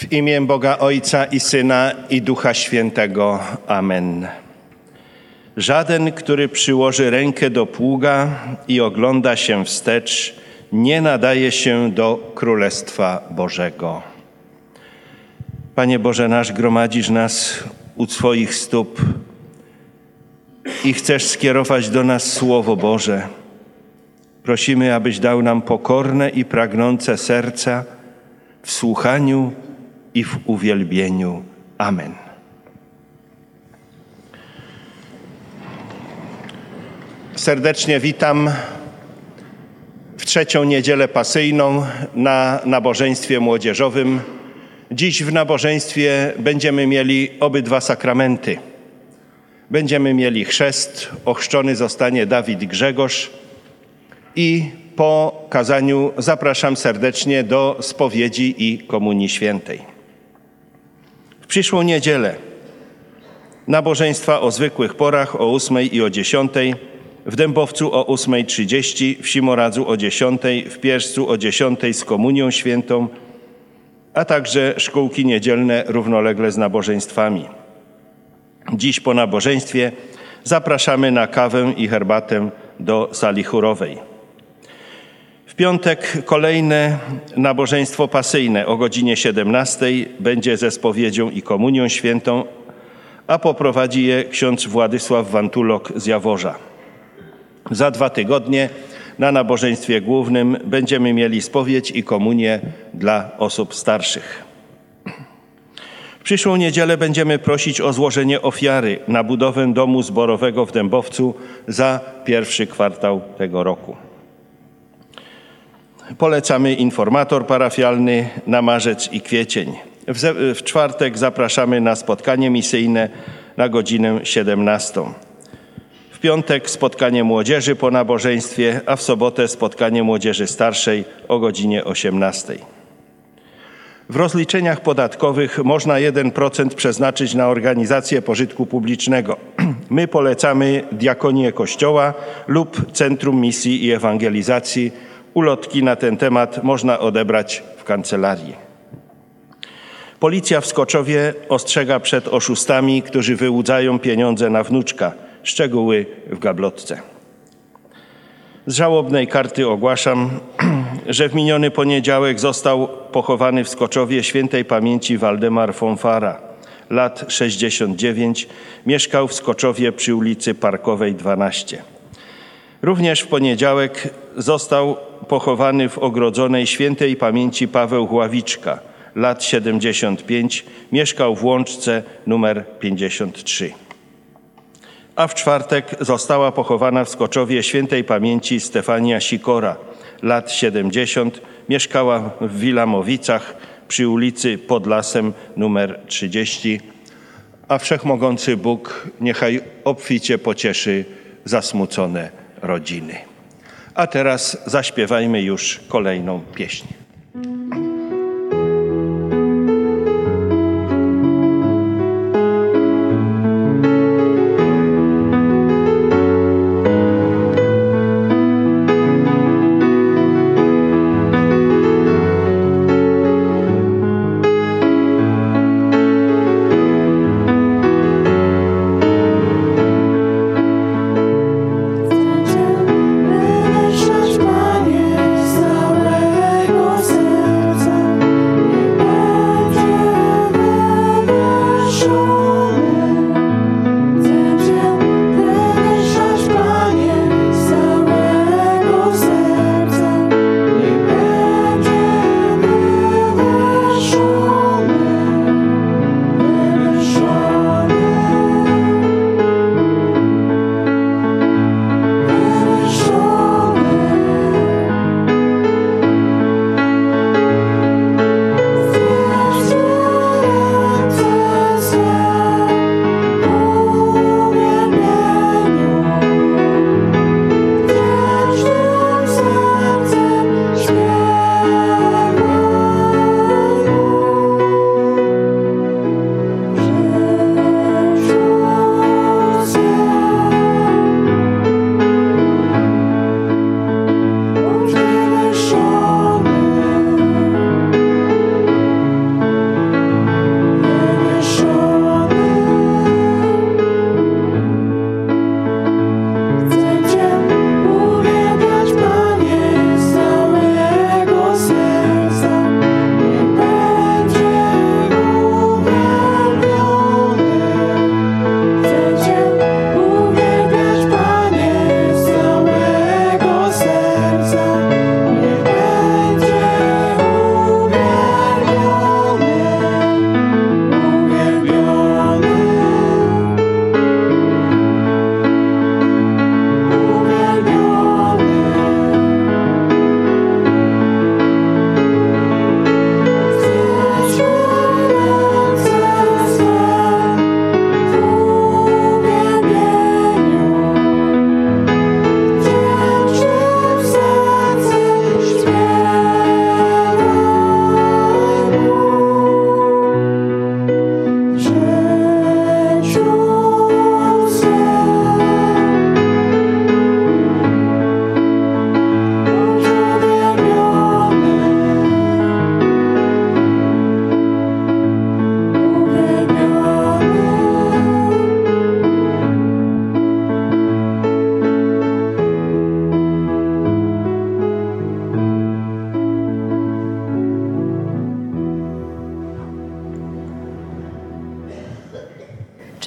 W imię Boga Ojca i Syna i Ducha Świętego. Amen. Żaden, który przyłoży rękę do pługa i ogląda się wstecz, nie nadaje się do Królestwa Bożego. Panie Boże nasz, gromadzisz nas u swoich stóp i chcesz skierować do nas Słowo Boże. Prosimy, abyś dał nam pokorne i pragnące serca w słuchaniu i w uwielbieniu. Amen. Serdecznie witam w trzecią niedzielę pasyjną na nabożeństwie młodzieżowym. Dziś w nabożeństwie będziemy mieli obydwa sakramenty. Będziemy mieli chrzest, ochrzczony zostanie Dawid Grzegorz i po kazaniu zapraszam serdecznie do spowiedzi i komunii świętej. W przyszłą niedzielę nabożeństwa o zwykłych porach o 8 i o 10, w Dębowcu o 8:30, w Simoradzu o 10, w Pierzcu o 10 z komunią świętą, a także szkółki niedzielne równolegle z nabożeństwami. Dziś po nabożeństwie zapraszamy na kawę i herbatę do sali chórowej. W piątek kolejne nabożeństwo pasyjne o godzinie 17 będzie ze spowiedzią i komunią świętą, a poprowadzi je ksiądz Władysław Wantulok z Jaworza. Za 2 tygodnie na nabożeństwie głównym będziemy mieli spowiedź i komunię dla osób starszych. W przyszłą niedzielę będziemy prosić o złożenie ofiary na budowę domu zborowego w Dębowcu za pierwszy kwartał tego roku. Polecamy informator parafialny na marzec i kwiecień. W czwartek zapraszamy na spotkanie misyjne na godzinę 17. W piątek spotkanie młodzieży po nabożeństwie, a w sobotę spotkanie młodzieży starszej o godzinie 18. W rozliczeniach podatkowych można 1% przeznaczyć na organizację pożytku publicznego. My polecamy diakonię Kościoła lub Centrum Misji i Ewangelizacji. Ulotki na ten temat można odebrać w kancelarii. Policja w Skoczowie ostrzega przed oszustami, którzy wyłudzają pieniądze na wnuczka. Szczegóły w gablotce. Z żałobnej karty ogłaszam, że w miniony poniedziałek został pochowany w Skoczowie świętej pamięci Waldemar Fonfara, lat 69, mieszkał w Skoczowie przy ulicy Parkowej 12. Również w poniedziałek został pochowany w ogrodzonej świętej pamięci Paweł Ławiczka, lat 75, mieszkał w Łączce numer 53. A w czwartek została pochowana w Skoczowie świętej pamięci Stefania Sikora, lat 70, mieszkała w Wilamowicach przy ulicy Pod Lasem numer 30, a Wszechmogący Bóg niechaj obficie pocieszy zasmucone rodziny. A teraz zaśpiewajmy już kolejną pieśń. Panie, z całego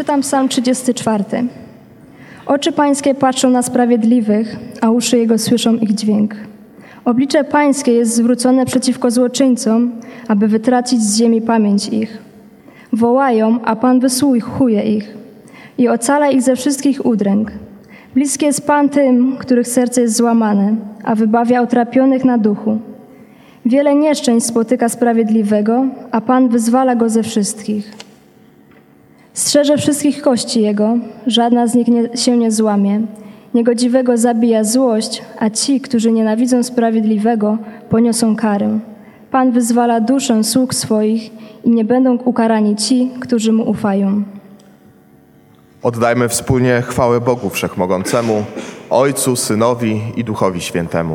Czytam Psalm 34. Oczy Pańskie patrzą na sprawiedliwych, a uszy Jego słyszą ich dźwięk. Oblicze Pańskie jest zwrócone przeciwko złoczyńcom, aby wytracić z ziemi pamięć ich. Wołają, a Pan wysłuchuje ich i ocala ich ze wszystkich udręk. Bliski jest Pan tym, których serce jest złamane, a wybawia utrapionych na duchu. Wiele nieszczęść spotyka sprawiedliwego, a Pan wyzwala go ze wszystkich. Strzeże wszystkich kości Jego, żadna z nich się nie złamie. Niegodziwego zabija złość, a ci, którzy nienawidzą sprawiedliwego, poniosą karę. Pan wyzwala duszę sług swoich i nie będą ukarani ci, którzy Mu ufają. Oddajmy wspólnie chwałę Bogu Wszechmogącemu, Ojcu, Synowi i Duchowi Świętemu.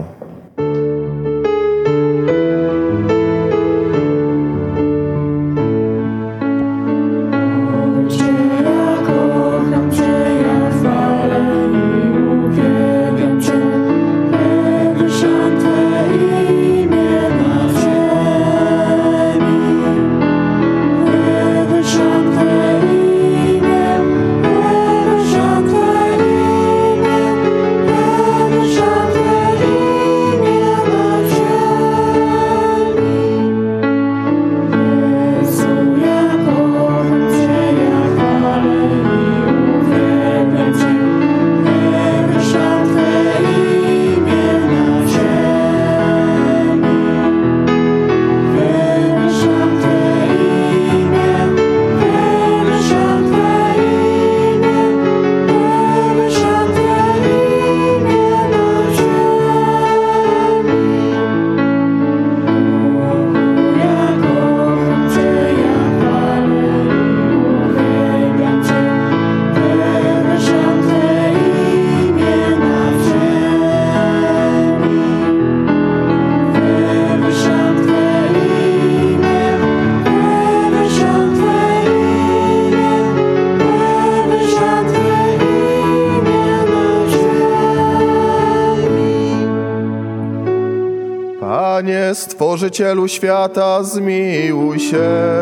Panie, Stworzycielu świata, zmiłuj się.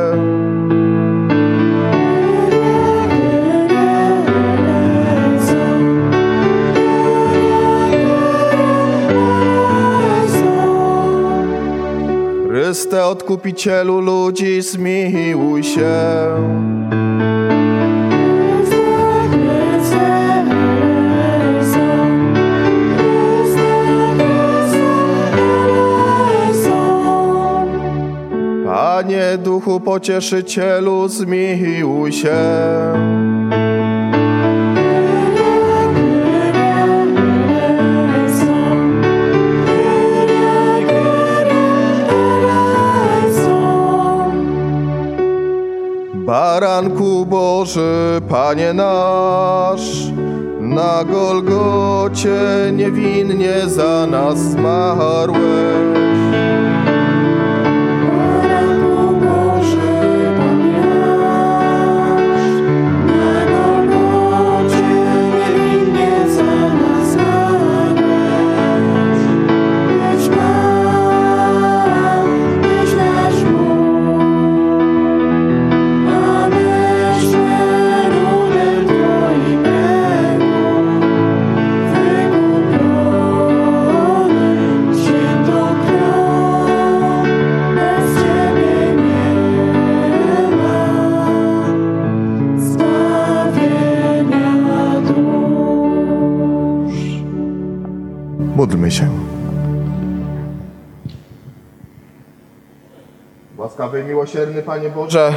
Chryste, Odkupicielu ludzi, zmiłuj się. Panie, Duchu Pocieszycielu, zmiłuj się. Baranku Boży, Panie nasz, na Golgocie niewinnie za nas zmarłeś. Módlmy się. Łaskawy i miłosierny Panie Boże,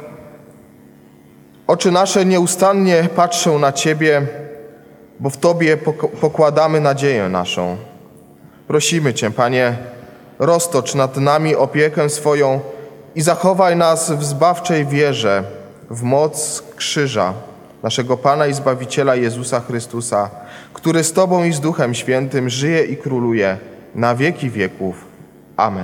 oczy nasze nieustannie patrzą na Ciebie, bo w Tobie pokładamy nadzieję naszą. Prosimy Cię, Panie, roztocz nad nami opiekę swoją i zachowaj nas w zbawczej wierze, w moc krzyża naszego Pana i Zbawiciela Jezusa Chrystusa, który z Tobą i z Duchem Świętym żyje i króluje na wieki wieków. Amen.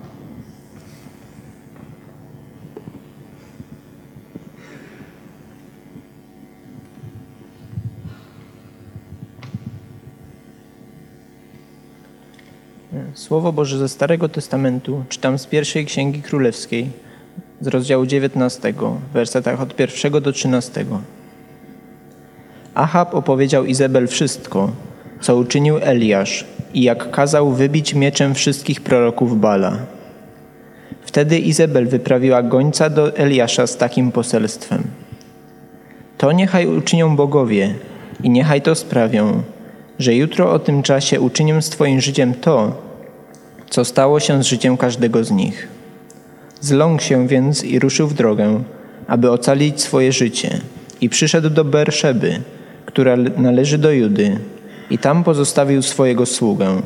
Słowo Boże ze Starego Testamentu czytam z pierwszej Księgi Królewskiej, z rozdziału 19, w wersetach od 1 do 13. Achab opowiedział Izabel wszystko, co uczynił Eliasz i jak kazał wybić mieczem wszystkich proroków Bala. Wtedy Izabel wyprawiła gońca do Eliasza z takim poselstwem: to niechaj uczynią bogowie i niechaj to sprawią, że jutro o tym czasie uczynię z twoim życiem to, co stało się z życiem każdego z nich. Zląkł się więc i ruszył w drogę, aby ocalić swoje życie, i przyszedł do Berszeby, która należy do Judy, i tam pozostawił swojego sługę.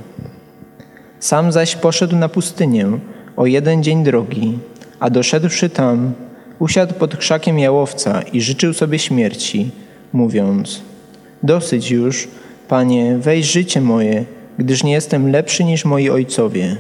Sam zaś poszedł na pustynię o 1 dzień drogi, a doszedłszy tam, usiadł pod krzakiem jałowca i życzył sobie śmierci, mówiąc: dosyć już, Panie, weź życie moje, gdyż nie jestem lepszy niż moi ojcowie.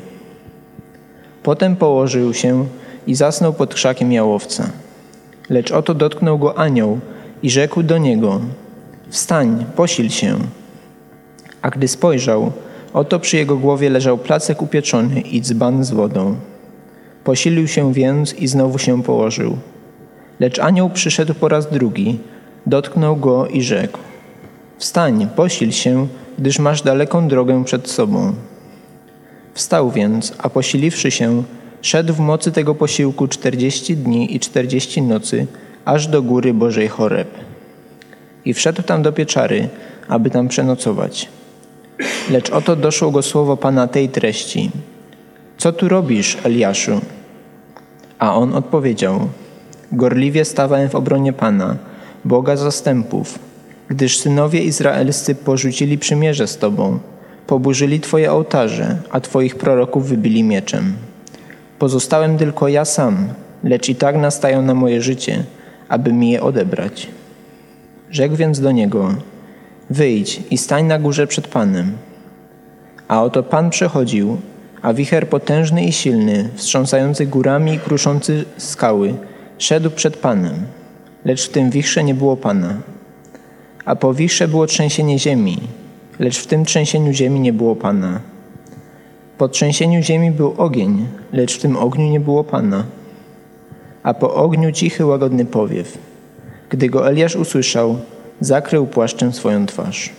Potem położył się i zasnął pod krzakiem jałowca. Lecz oto dotknął go anioł i rzekł do niego: wstań, posil się. A gdy spojrzał, oto przy jego głowie leżał placek upieczony i dzban z wodą. Posilił się więc i znowu się położył. Lecz anioł przyszedł po raz drugi, dotknął go i rzekł: wstań, posil się, gdyż masz daleką drogę przed sobą. Wstał więc, a posiliwszy się, szedł w mocy tego posiłku 40 dni i 40 nocy, aż do góry Bożej Choreb. I wszedł tam do pieczary, aby tam przenocować. Lecz oto doszło go słowo Pana tej treści: co tu robisz, Eliaszu? A on odpowiedział: gorliwie stawałem w obronie Pana, Boga zastępów, gdyż synowie izraelscy porzucili przymierze z Tobą, poburzyli Twoje ołtarze, a Twoich proroków wybili mieczem. Pozostałem tylko ja sam, lecz i tak nastają na moje życie, aby mi je odebrać. Rzekł więc do niego: wyjdź i stań na górze przed Panem. A oto Pan przechodził, a wicher potężny i silny, wstrząsający górami i kruszący skały, szedł przed Panem, lecz w tym wichrze nie było Pana. A po wichrze było trzęsienie ziemi, lecz w tym trzęsieniu ziemi nie było Pana. Po trzęsieniu ziemi był ogień, lecz w tym ogniu nie było Pana. A po ogniu cichy, łagodny powiew. Gdy go Eliasz usłyszał, zakrył płaszczem swoją twarz.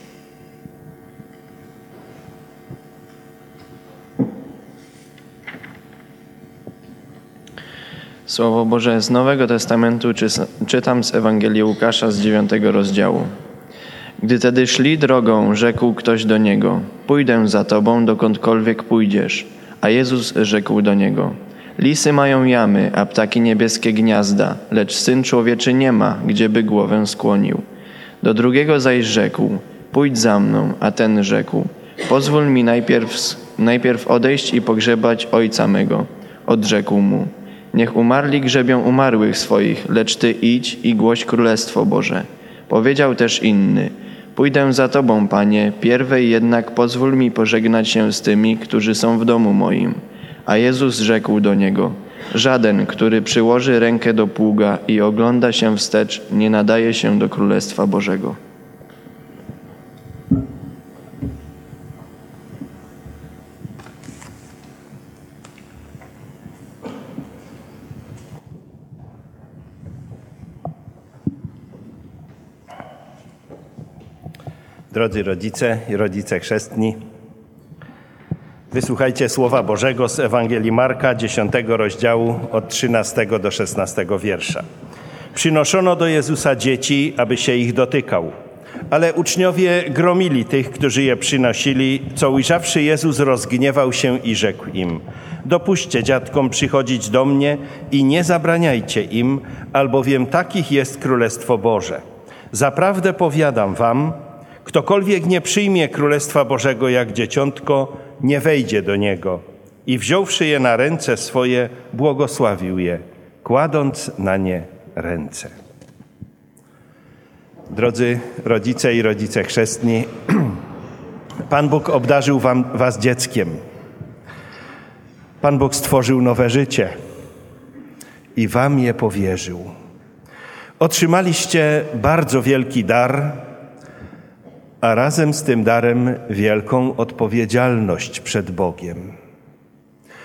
Słowo Boże z Nowego Testamentu czytam z Ewangelii Łukasza z 9 rozdziału. Gdy tedy szli drogą, rzekł ktoś do niego: pójdę za Tobą, dokądkolwiek pójdziesz. A Jezus rzekł do niego: lisy mają jamy, a ptaki niebieskie gniazda, lecz Syn Człowieczy nie ma, gdzieby głowę skłonił. Do drugiego zaś rzekł: pójdź za mną. A ten rzekł: pozwól mi najpierw odejść i pogrzebać ojca mego. Odrzekł mu: niech umarli grzebią umarłych swoich, lecz Ty idź i głoś Królestwo Boże. Powiedział też inny: pójdę za Tobą, Panie, pierwej jednak pozwól mi pożegnać się z tymi, którzy są w domu moim. A Jezus rzekł do niego: żaden, który przyłoży rękę do pługa i ogląda się wstecz, nie nadaje się do Królestwa Bożego. Drodzy rodzice i rodzice chrzestni, wysłuchajcie Słowa Bożego z Ewangelii Marka, 10 rozdziału, od 13 do 16 wiersza. Przynoszono do Jezusa dzieci, aby się ich dotykał, ale uczniowie gromili tych, którzy je przynosili, co ujrzawszy Jezus rozgniewał się i rzekł im: dopuśćcie dziadkom przychodzić do mnie i nie zabraniajcie im, albowiem takich jest Królestwo Boże. Zaprawdę powiadam wam, ktokolwiek nie przyjmie Królestwa Bożego jak dzieciątko, nie wejdzie do niego. I wziąwszy je na ręce swoje, błogosławił je, kładąc na nie ręce. Drodzy rodzice i rodzice chrzestni, Pan Bóg obdarzył was dzieckiem. Pan Bóg stworzył nowe życie i wam je powierzył. Otrzymaliście bardzo wielki dar, a razem z tym darem wielką odpowiedzialność przed Bogiem.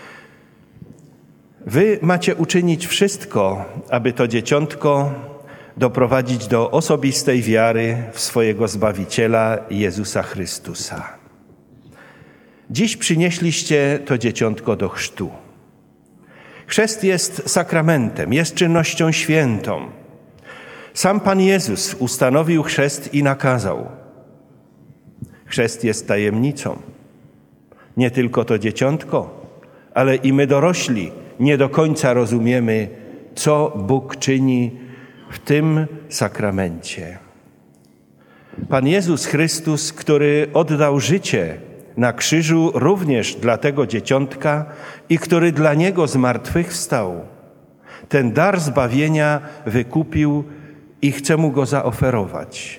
Wy macie uczynić wszystko, aby to dzieciątko doprowadzić do osobistej wiary w swojego Zbawiciela Jezusa Chrystusa. Dziś przynieśliście to dzieciątko do chrztu. Chrzest jest sakramentem, jest czynnością świętą. Sam Pan Jezus ustanowił chrzest i nakazał. Chrzest jest tajemnicą. Nie tylko to dzieciątko, ale i my dorośli nie do końca rozumiemy, co Bóg czyni w tym sakramencie. Pan Jezus Chrystus, który oddał życie na krzyżu również dla tego dzieciątka i który dla niego zmartwychwstał, ten dar zbawienia wykupił i chce mu go zaoferować.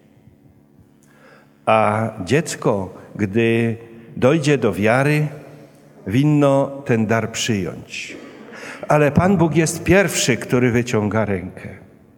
A dziecko, gdy dojdzie do wiary, winno ten dar przyjąć. Ale Pan Bóg jest pierwszy, który wyciąga rękę.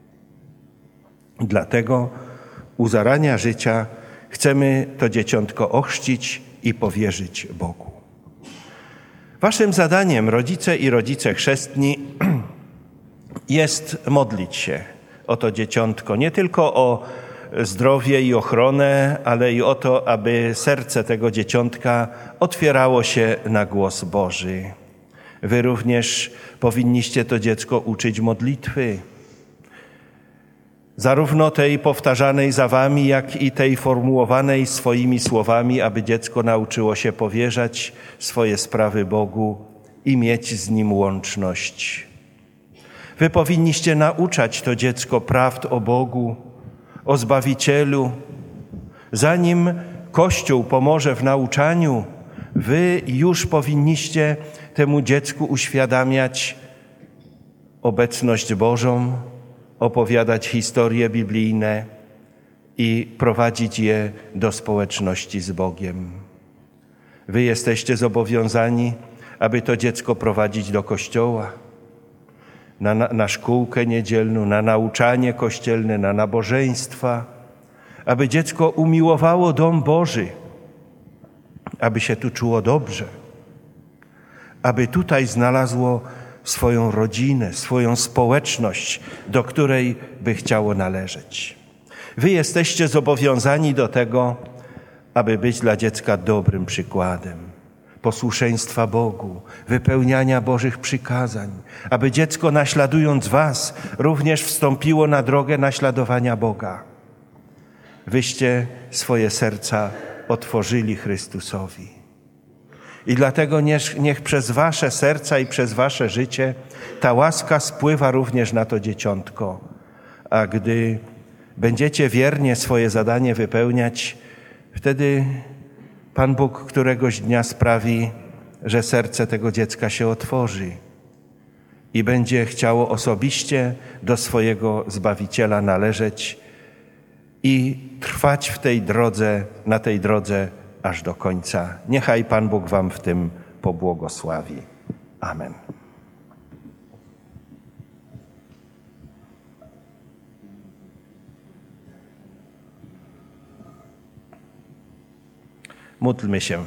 Dlatego u zarania życia chcemy to dzieciątko ochrzcić i powierzyć Bogu. Waszym zadaniem, rodzice chrzestni, jest modlić się o to dzieciątko, nie tylko o zdrowie i ochronę, ale i o to, aby serce tego dzieciątka otwierało się na głos Boży. Wy również powinniście to dziecko uczyć modlitwy, zarówno tej powtarzanej za wami, jak i tej formułowanej swoimi słowami, aby dziecko nauczyło się powierzać swoje sprawy Bogu i mieć z Nim łączność. Wy powinniście nauczać to dziecko prawd o Bogu, o Zbawicielu. Zanim Kościół pomoże w nauczaniu, wy już powinniście temu dziecku uświadamiać obecność Bożą, opowiadać historie biblijne i prowadzić je do społeczności z Bogiem. Wy jesteście zobowiązani, aby to dziecko prowadzić do kościoła, na szkółkę niedzielną, na nauczanie kościelne, na nabożeństwa, aby dziecko umiłowało dom Boży, aby się tu czuło dobrze, aby tutaj znalazło swoją rodzinę, swoją społeczność, do której by chciało należeć. Wy jesteście zobowiązani do tego, aby być dla dziecka dobrym przykładem posłuszeństwa Bogu, wypełniania Bożych przykazań, aby dziecko, naśladując was, również wstąpiło na drogę naśladowania Boga. Wyście swoje serca otworzyli Chrystusowi. I dlatego niech przez wasze serca i przez wasze życie ta łaska spływa również na to dzieciątko. A gdy będziecie wiernie swoje zadanie wypełniać, wtedy Pan Bóg któregoś dnia sprawi, że serce tego dziecka się otworzy i będzie chciało osobiście do swojego Zbawiciela należeć i trwać w tej drodze, na tej drodze aż do końca. Niechaj Pan Bóg wam w tym pobłogosławi. Amen. Módlmy się.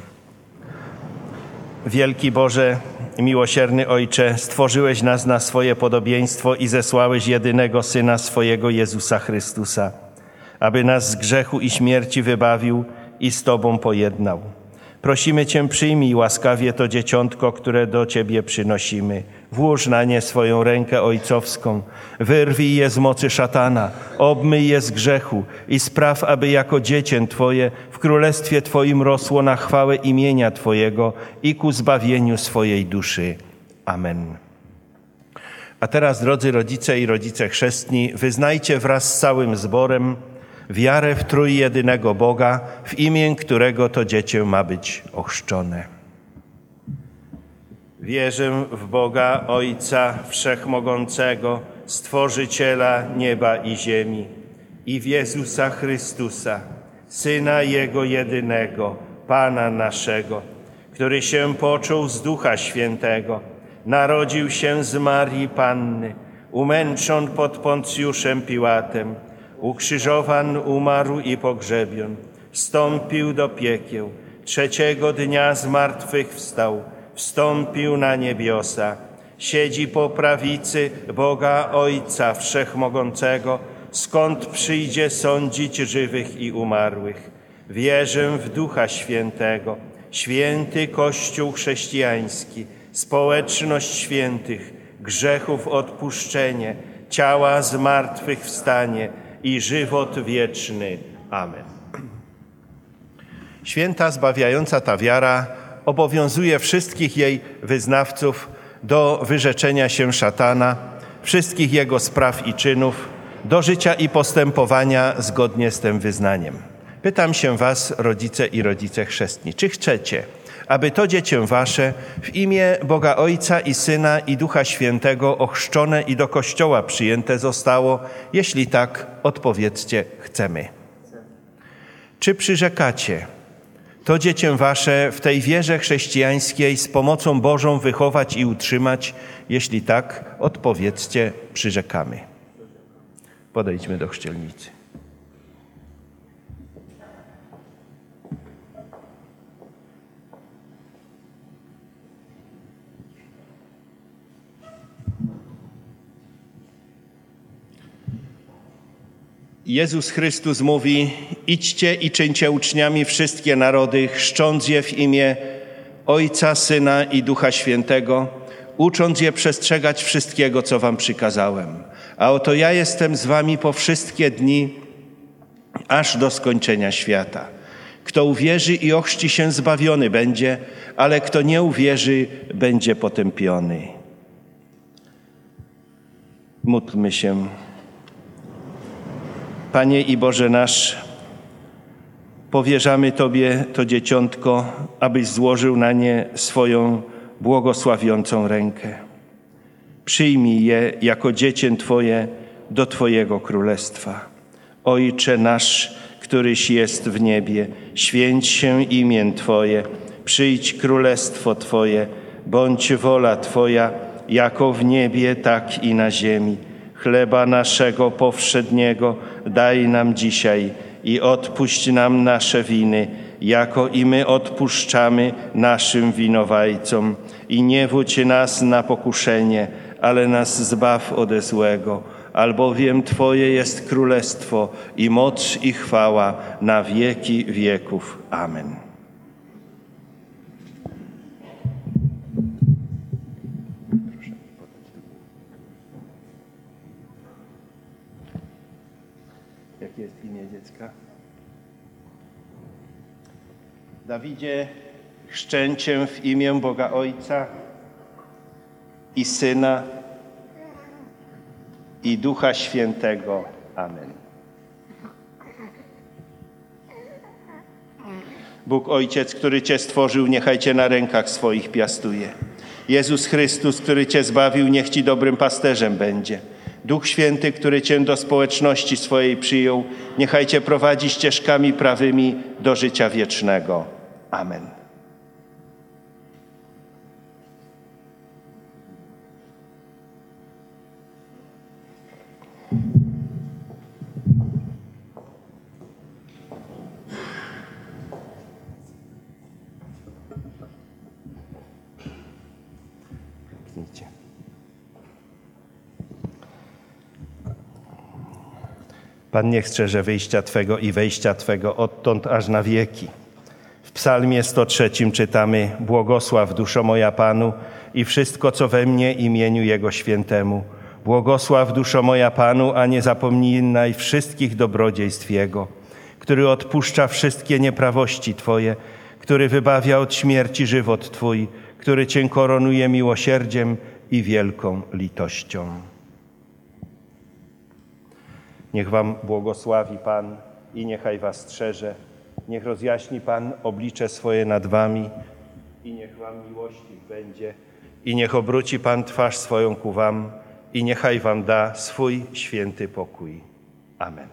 Wielki Boże, miłosierny Ojcze, stworzyłeś nas na swoje podobieństwo i zesłałeś jedynego Syna swojego, Jezusa Chrystusa, aby nas z grzechu i śmierci wybawił i z Tobą pojednał. Prosimy Cię, przyjmij łaskawie to dzieciątko, które do Ciebie przynosimy. Włóż na nie swoją rękę ojcowską, wyrwij je z mocy szatana, obmyj je z grzechu i spraw, aby jako dziecię Twoje w królestwie Twoim rosło na chwałę imienia Twojego i ku zbawieniu swojej duszy. Amen. A teraz, drodzy rodzice i rodzice chrzestni, wyznajcie wraz z całym zborem wiarę w trójjedynego Boga, w imię którego to dziecię ma być ochrzczone. Wierzę w Boga Ojca Wszechmogącego, Stworzyciela nieba i ziemi, i w Jezusa Chrystusa, Syna Jego jedynego, Pana naszego, który się począł z Ducha Świętego, narodził się z Marii Panny, umęczon pod Poncjuszem Piłatem, ukrzyżowan, umarł i pogrzebion, wstąpił do piekieł, trzeciego dnia zmartwychwstał, wstąpił na niebiosa, siedzi po prawicy Boga Ojca Wszechmogącego, skąd przyjdzie sądzić żywych i umarłych. Wierzę w Ducha Świętego, święty Kościół chrześcijański, społeczność świętych, grzechów odpuszczenie, ciała zmartwychwstanie i żywot wieczny. Amen. Święta, zbawiająca ta wiara obowiązuje wszystkich jej wyznawców do wyrzeczenia się szatana, wszystkich jego spraw i czynów, do życia i postępowania zgodnie z tym wyznaniem. Pytam się was, rodzice i rodzice chrzestni, czy chcecie, aby to dziecię wasze w imię Boga Ojca i Syna i Ducha Świętego ochrzczone i do Kościoła przyjęte zostało? Jeśli tak, odpowiedzcie: chcemy. Czy przyrzekacie to dziecię wasze w tej wierze chrześcijańskiej z pomocą Bożą wychować i utrzymać? Jeśli tak, odpowiedzcie: przyrzekamy. Podejdźmy do chrzcielnicy. Jezus Chrystus mówi: idźcie i czyńcie uczniami wszystkie narody, chrzcząc je w imię Ojca, Syna i Ducha Świętego, ucząc je przestrzegać wszystkiego, co wam przykazałem. A oto ja jestem z wami po wszystkie dni, aż do skończenia świata. Kto uwierzy i ochrzci się, zbawiony będzie, ale kto nie uwierzy, będzie potępiony. Módlmy się. Panie i Boże nasz, powierzamy Tobie to dzieciątko, abyś złożył na nie swoją błogosławiącą rękę. Przyjmij je jako dziecię Twoje do Twojego królestwa. Ojcze nasz, któryś jest w niebie, święć się imię Twoje, przyjdź królestwo Twoje, bądź wola Twoja, jako w niebie, tak i na ziemi. Chleba naszego powszedniego daj nam dzisiaj i odpuść nam nasze winy, jako i my odpuszczamy naszym winowajcom. I nie wódź nas na pokuszenie, ale nas zbaw ode złego. Albowiem Twoje jest królestwo i moc i chwała na wieki wieków. Amen. Jakie jest imię dziecka? Dawidzie, chrzczę Cię w imię Boga Ojca i Syna i Ducha Świętego. Amen. Bóg Ojciec, który Cię stworzył, niechaj Cię na rękach swoich piastuje. Jezus Chrystus, który Cię zbawił, niech Ci dobrym pasterzem będzie. Duch Święty, który Cię do społeczności swojej przyjął, niechaj Cię prowadzi ścieżkami prawymi do życia wiecznego. Amen. Pan niech strzeże wyjścia Twego i wejścia Twego odtąd aż na wieki. W psalmie 103 czytamy: błogosław duszo moja Panu i wszystko, co we mnie, imieniu Jego świętemu. Błogosław duszo moja Panu, a nie zapominaj wszystkich dobrodziejstw Jego, który odpuszcza wszystkie nieprawości Twoje, który wybawia od śmierci żywot Twój, który Cię koronuje miłosierdziem i wielką litością. Niech wam błogosławi Pan i niechaj was strzeże. Niech rozjaśni Pan oblicze swoje nad wami i niech wam miłościw będzie. I niech obróci Pan twarz swoją ku wam i niechaj wam da swój święty pokój. Amen.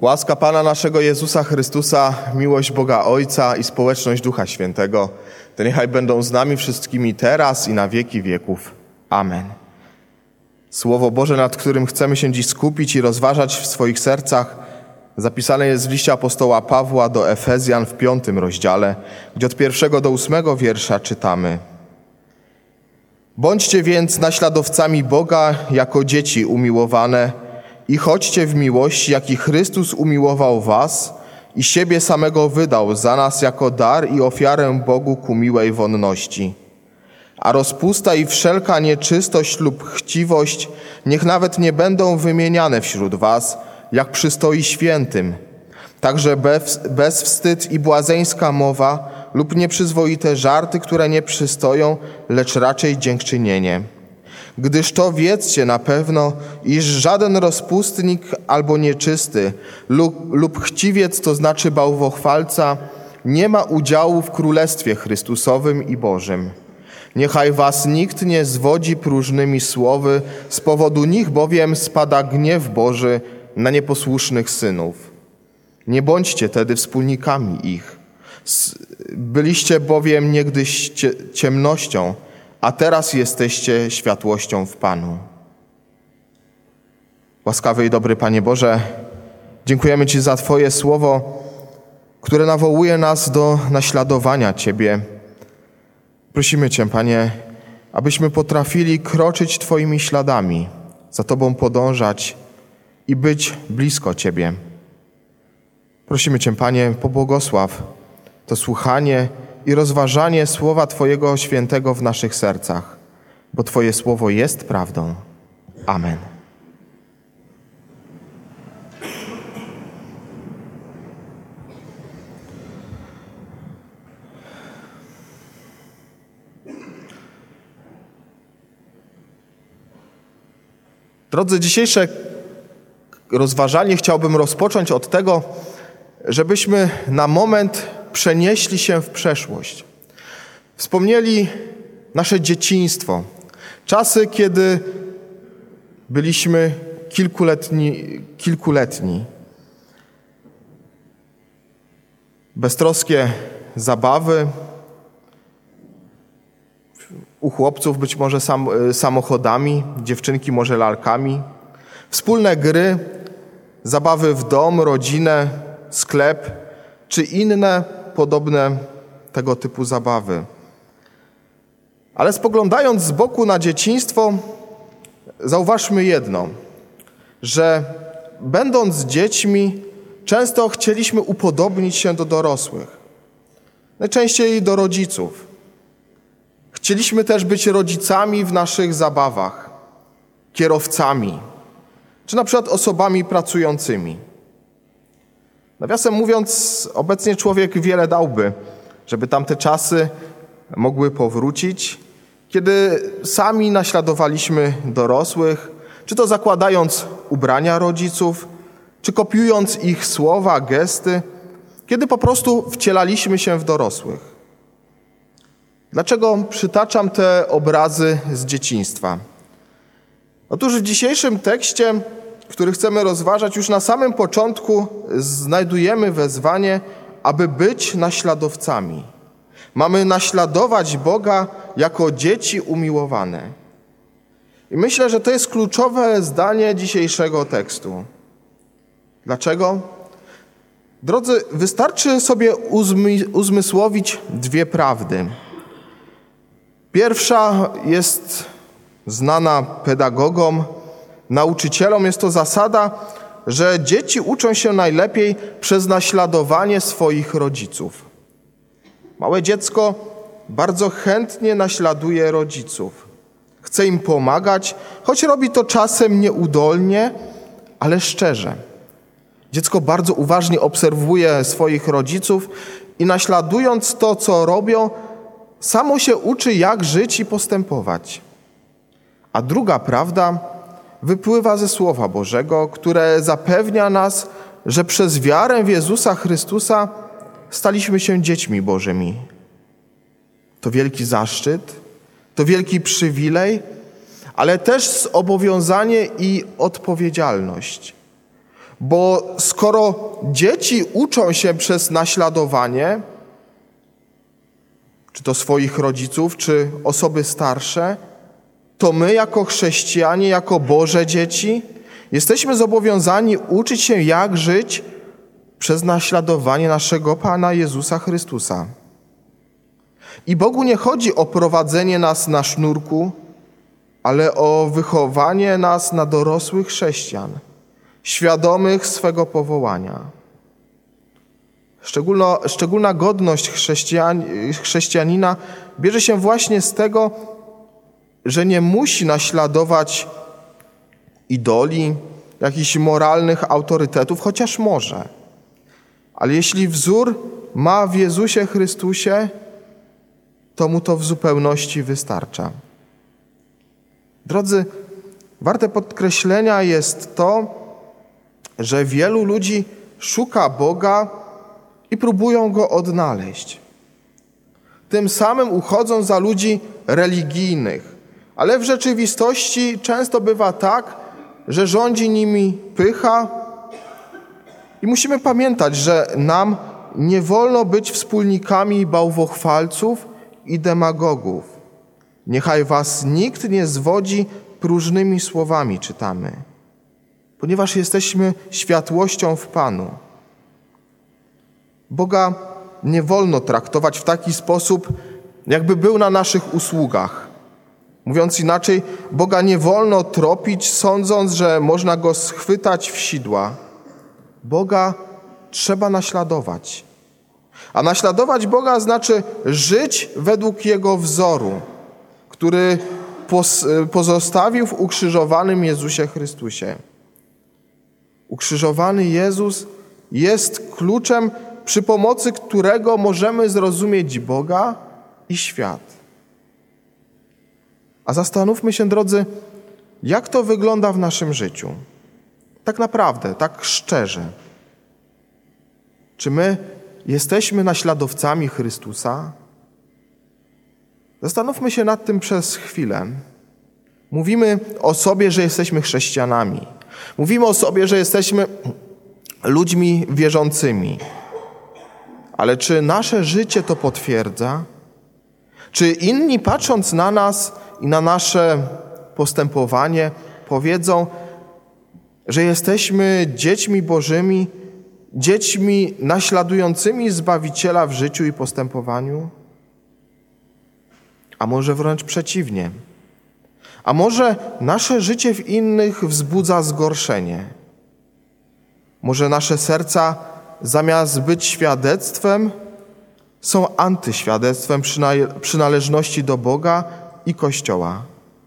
Łaska Pana naszego Jezusa Chrystusa, miłość Boga Ojca i społeczność Ducha Świętego, to niechaj będą z nami wszystkimi teraz i na wieki wieków. Amen. Słowo Boże, nad którym chcemy się dziś skupić i rozważać w swoich sercach, zapisane jest w liście apostoła Pawła do Efezjan w 5 rozdziale, gdzie od 1 do 8 wiersza czytamy: Bądźcie więc naśladowcami Boga jako dzieci umiłowane i chodźcie w miłości, jaki Chrystus umiłował was i siebie samego wydał za nas jako dar i ofiarę Bogu ku miłej wonności. A rozpusta i wszelka nieczystość lub chciwość niech nawet nie będą wymieniane wśród was, jak przystoi świętym. Także bezwstyd i błazeńska mowa lub nieprzyzwoite żarty, które nie przystoją, lecz raczej dziękczynienie. Gdyż to wiedzcie na pewno, iż żaden rozpustnik albo nieczysty lub chciwiec, to znaczy bałwochwalca, nie ma udziału w Królestwie Chrystusowym i Bożym. Niechaj was nikt nie zwodzi próżnymi słowy, z powodu nich bowiem spada gniew Boży na nieposłusznych synów. Nie bądźcie tedy wspólnikami ich. Byliście bowiem niegdyś ciemnością, a teraz jesteście światłością w Panu. Łaskawy i dobry Panie Boże, dziękujemy Ci za Twoje słowo, które nawołuje nas do naśladowania Ciebie. Prosimy Cię, Panie, abyśmy potrafili kroczyć Twoimi śladami, za Tobą podążać i być blisko Ciebie. Prosimy Cię, Panie, pobłogosław to słuchanie i rozważanie Słowa Twojego świętego w naszych sercach, bo Twoje Słowo jest prawdą. Amen. Drodzy, dzisiejsze rozważanie chciałbym rozpocząć od tego, żebyśmy na moment przenieśli się w przeszłość. Wspomnieli nasze dzieciństwo, czasy, kiedy byliśmy kilkuletni. Beztroskie zabawy, u chłopców być może samochodami, dziewczynki może lalkami, wspólne gry, zabawy w dom, rodzinę, sklep czy inne podobne tego typu zabawy. Ale spoglądając z boku na dzieciństwo, zauważmy jedno, że będąc dziećmi, często chcieliśmy upodobnić się do dorosłych, najczęściej do rodziców. Chcieliśmy też być rodzicami w naszych zabawach, kierowcami, czy na przykład osobami pracującymi. Nawiasem mówiąc, obecnie człowiek wiele dałby, żeby tamte czasy mogły powrócić, kiedy sami naśladowaliśmy dorosłych, czy to zakładając ubrania rodziców, czy kopiując ich słowa, gesty, kiedy po prostu wcielaliśmy się w dorosłych. Dlaczego przytaczam te obrazy z dzieciństwa? Otóż w dzisiejszym tekście, który chcemy rozważać, już na samym początku znajdujemy wezwanie, aby być naśladowcami. Mamy naśladować Boga jako dzieci umiłowane. I myślę, że to jest kluczowe zdanie dzisiejszego tekstu. Dlaczego? Drodzy, wystarczy sobie uzmysłowić dwie prawdy. Pierwsza jest znana pedagogom, nauczycielom. Jest to zasada, że dzieci uczą się najlepiej przez naśladowanie swoich rodziców. Małe dziecko bardzo chętnie naśladuje rodziców. Chce im pomagać, choć robi to czasem nieudolnie, ale szczerze. Dziecko bardzo uważnie obserwuje swoich rodziców i naśladując to, co robią, samo się uczy, jak żyć i postępować. A druga prawda wypływa ze Słowa Bożego, które zapewnia nas, że przez wiarę w Jezusa Chrystusa staliśmy się dziećmi Bożymi. To wielki zaszczyt, to wielki przywilej, ale też zobowiązanie i odpowiedzialność. Bo skoro dzieci uczą się przez naśladowanie, czy to swoich rodziców, czy osoby starsze, to my jako chrześcijanie, jako Boże dzieci jesteśmy zobowiązani uczyć się, jak żyć przez naśladowanie naszego Pana Jezusa Chrystusa. I Bogu nie chodzi o prowadzenie nas na sznurku, ale o wychowanie nas na dorosłych chrześcijan, świadomych swego powołania. Szczególna godność chrześcijanina bierze się właśnie z tego, że nie musi naśladować idoli, jakichś moralnych autorytetów, chociaż może. Ale jeśli wzór ma w Jezusie Chrystusie, to mu to w zupełności wystarcza. Drodzy, warte podkreślenia jest to, że wielu ludzi szuka Boga i próbują Go odnaleźć. Tym samym uchodzą za ludzi religijnych, ale w rzeczywistości często bywa tak, że rządzi nimi pycha i musimy pamiętać, że nam nie wolno być wspólnikami bałwochwalców i demagogów. Niechaj was nikt nie zwodzi próżnymi słowami, czytamy, ponieważ jesteśmy światłością w Panu. Boga nie wolno traktować w taki sposób, jakby był na naszych usługach. Mówiąc inaczej, Boga nie wolno tropić, sądząc, że można Go schwytać w sidła. Boga trzeba naśladować. A naśladować Boga znaczy żyć według Jego wzoru, który pozostawił w ukrzyżowanym Jezusie Chrystusie. Ukrzyżowany Jezus jest kluczem, przy pomocy którego możemy zrozumieć Boga i świat. A zastanówmy się, drodzy, jak to wygląda w naszym życiu. Tak naprawdę, tak szczerze. Czy my jesteśmy naśladowcami Chrystusa? Zastanówmy się nad tym przez chwilę. Mówimy o sobie, że jesteśmy chrześcijanami. Mówimy o sobie, że jesteśmy ludźmi wierzącymi. Ale czy nasze życie to potwierdza? Czy inni, patrząc na nas i na nasze postępowanie, powiedzą, że jesteśmy dziećmi Bożymi, dziećmi naśladującymi Zbawiciela w życiu i postępowaniu? A może wręcz przeciwnie? A może nasze życie w innych wzbudza zgorszenie? Może nasze serca zamiast być świadectwem, są antyświadectwem przynależności do Boga i Kościoła?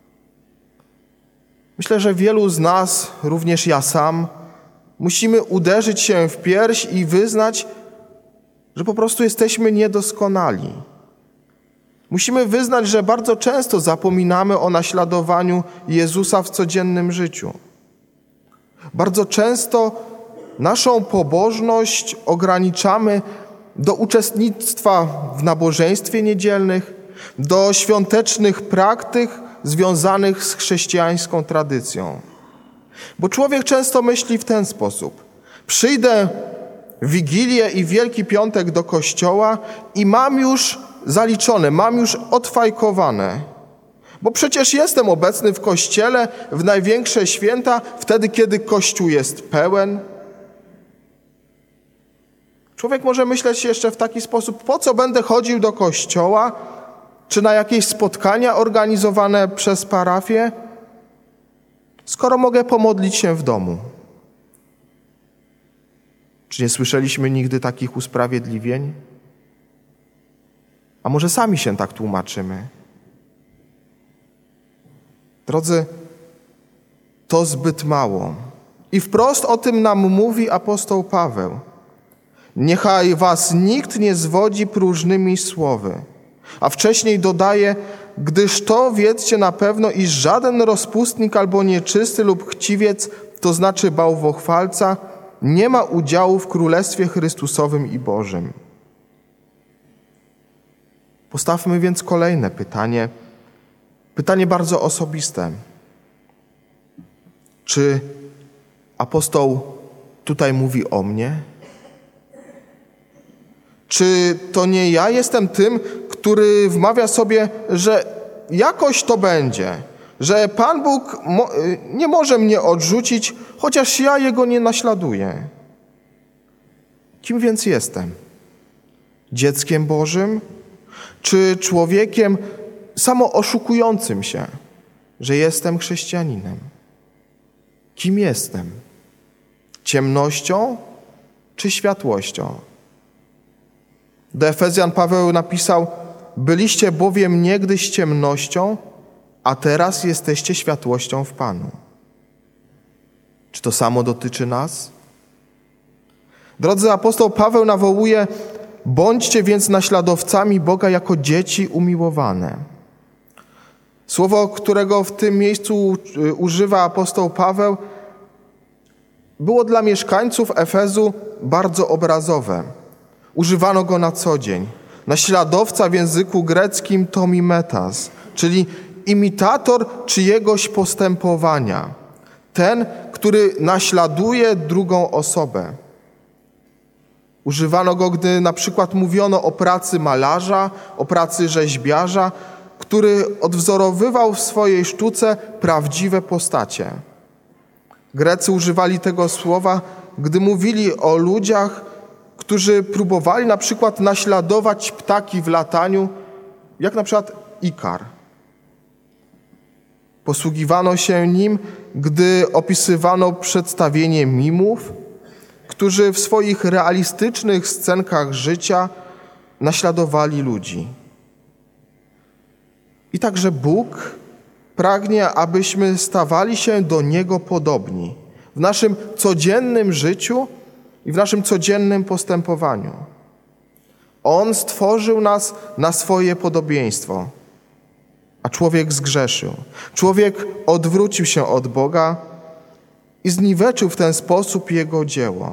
Myślę, że wielu z nas, również ja sam, musimy uderzyć się w pierś i wyznać, że po prostu jesteśmy niedoskonali. Musimy wyznać, że bardzo często zapominamy o naśladowaniu Jezusa w codziennym życiu. Bardzo często naszą pobożność ograniczamy do uczestnictwa w nabożeństwie niedzielnych, do świątecznych praktyk związanych z chrześcijańską tradycją. Bo człowiek często myśli w ten sposób: przyjdę w Wigilię i Wielki Piątek do kościoła i mam już zaliczone, mam już odfajkowane. Bo przecież jestem obecny w kościele w największe święta, wtedy kiedy kościół jest pełen. Człowiek może myśleć jeszcze w taki sposób: po co będę chodził do kościoła, czy na jakieś spotkania organizowane przez parafię, skoro mogę pomodlić się w domu? Czy nie słyszeliśmy nigdy takich usprawiedliwień? A może sami się tak tłumaczymy? Drodzy, to zbyt mało. I wprost o tym nam mówi apostoł Paweł. Niechaj was nikt nie zwodzi próżnymi słowy. A wcześniej dodaje: gdyż to wiedzcie na pewno, iż żaden rozpustnik albo nieczysty lub chciwiec, to znaczy bałwochwalca, nie ma udziału w Królestwie Chrystusowym i Bożym. Postawmy więc kolejne pytanie. Pytanie bardzo osobiste. Czy apostoł tutaj mówi o mnie? Czy to nie ja jestem tym, który wmawia sobie, że jakoś to będzie, że Pan Bóg nie może mnie odrzucić, chociaż ja Jego nie naśladuję? Kim więc jestem? Dzieckiem Bożym? Czy człowiekiem samooszukującym się, że jestem chrześcijaninem? Kim jestem? Ciemnością czy światłością? Do Efezjan Paweł napisał: byliście bowiem niegdyś ciemnością, a teraz jesteście światłością w Panu. Czy to samo dotyczy nas? Drodzy, apostoł Paweł nawołuje: bądźcie więc naśladowcami Boga jako dzieci umiłowane. Słowo, którego w tym miejscu używa apostoł Paweł, było dla mieszkańców Efezu bardzo obrazowe. Używano go na co dzień. Naśladowca w języku greckim to mimetas, czyli imitator czyjegoś postępowania. Ten, który naśladuje drugą osobę. Używano go, gdy na przykład mówiono o pracy malarza, o pracy rzeźbiarza, który odwzorowywał w swojej sztuce prawdziwe postacie. Grecy używali tego słowa, gdy mówili o ludziach, którzy próbowali na przykład naśladować ptaki w lataniu, jak na przykład Ikar. Posługiwano się nim, gdy opisywano przedstawienie mimów, którzy w swoich realistycznych scenkach życia naśladowali ludzi. I także Bóg pragnie, abyśmy stawali się do Niego podobni w naszym codziennym życiu i w naszym codziennym postępowaniu. On stworzył nas na swoje podobieństwo, a człowiek zgrzeszył. Człowiek odwrócił się od Boga i zniweczył w ten sposób Jego dzieło.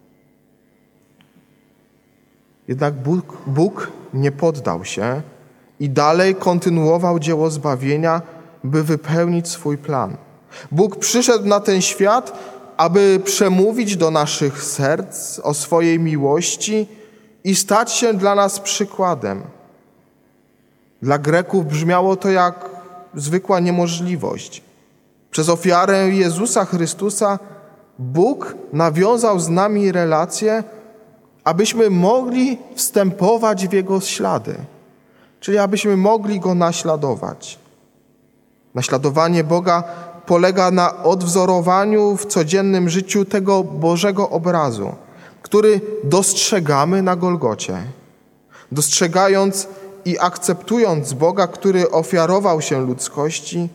Jednak Bóg nie poddał się i dalej kontynuował dzieło zbawienia, by wypełnić swój plan. Bóg przyszedł na ten świat, aby przemówić do naszych serc o swojej miłości i stać się dla nas przykładem. Dla Greków brzmiało to jak zwykła niemożliwość. Przez ofiarę Jezusa Chrystusa Bóg nawiązał z nami relacje, abyśmy mogli wstępować w Jego ślady, czyli abyśmy mogli Go naśladować. Naśladowanie Boga polega na odwzorowaniu w codziennym życiu tego Bożego obrazu, który dostrzegamy na Golgocie. Dostrzegając i akceptując Boga, który ofiarował się ludzkości,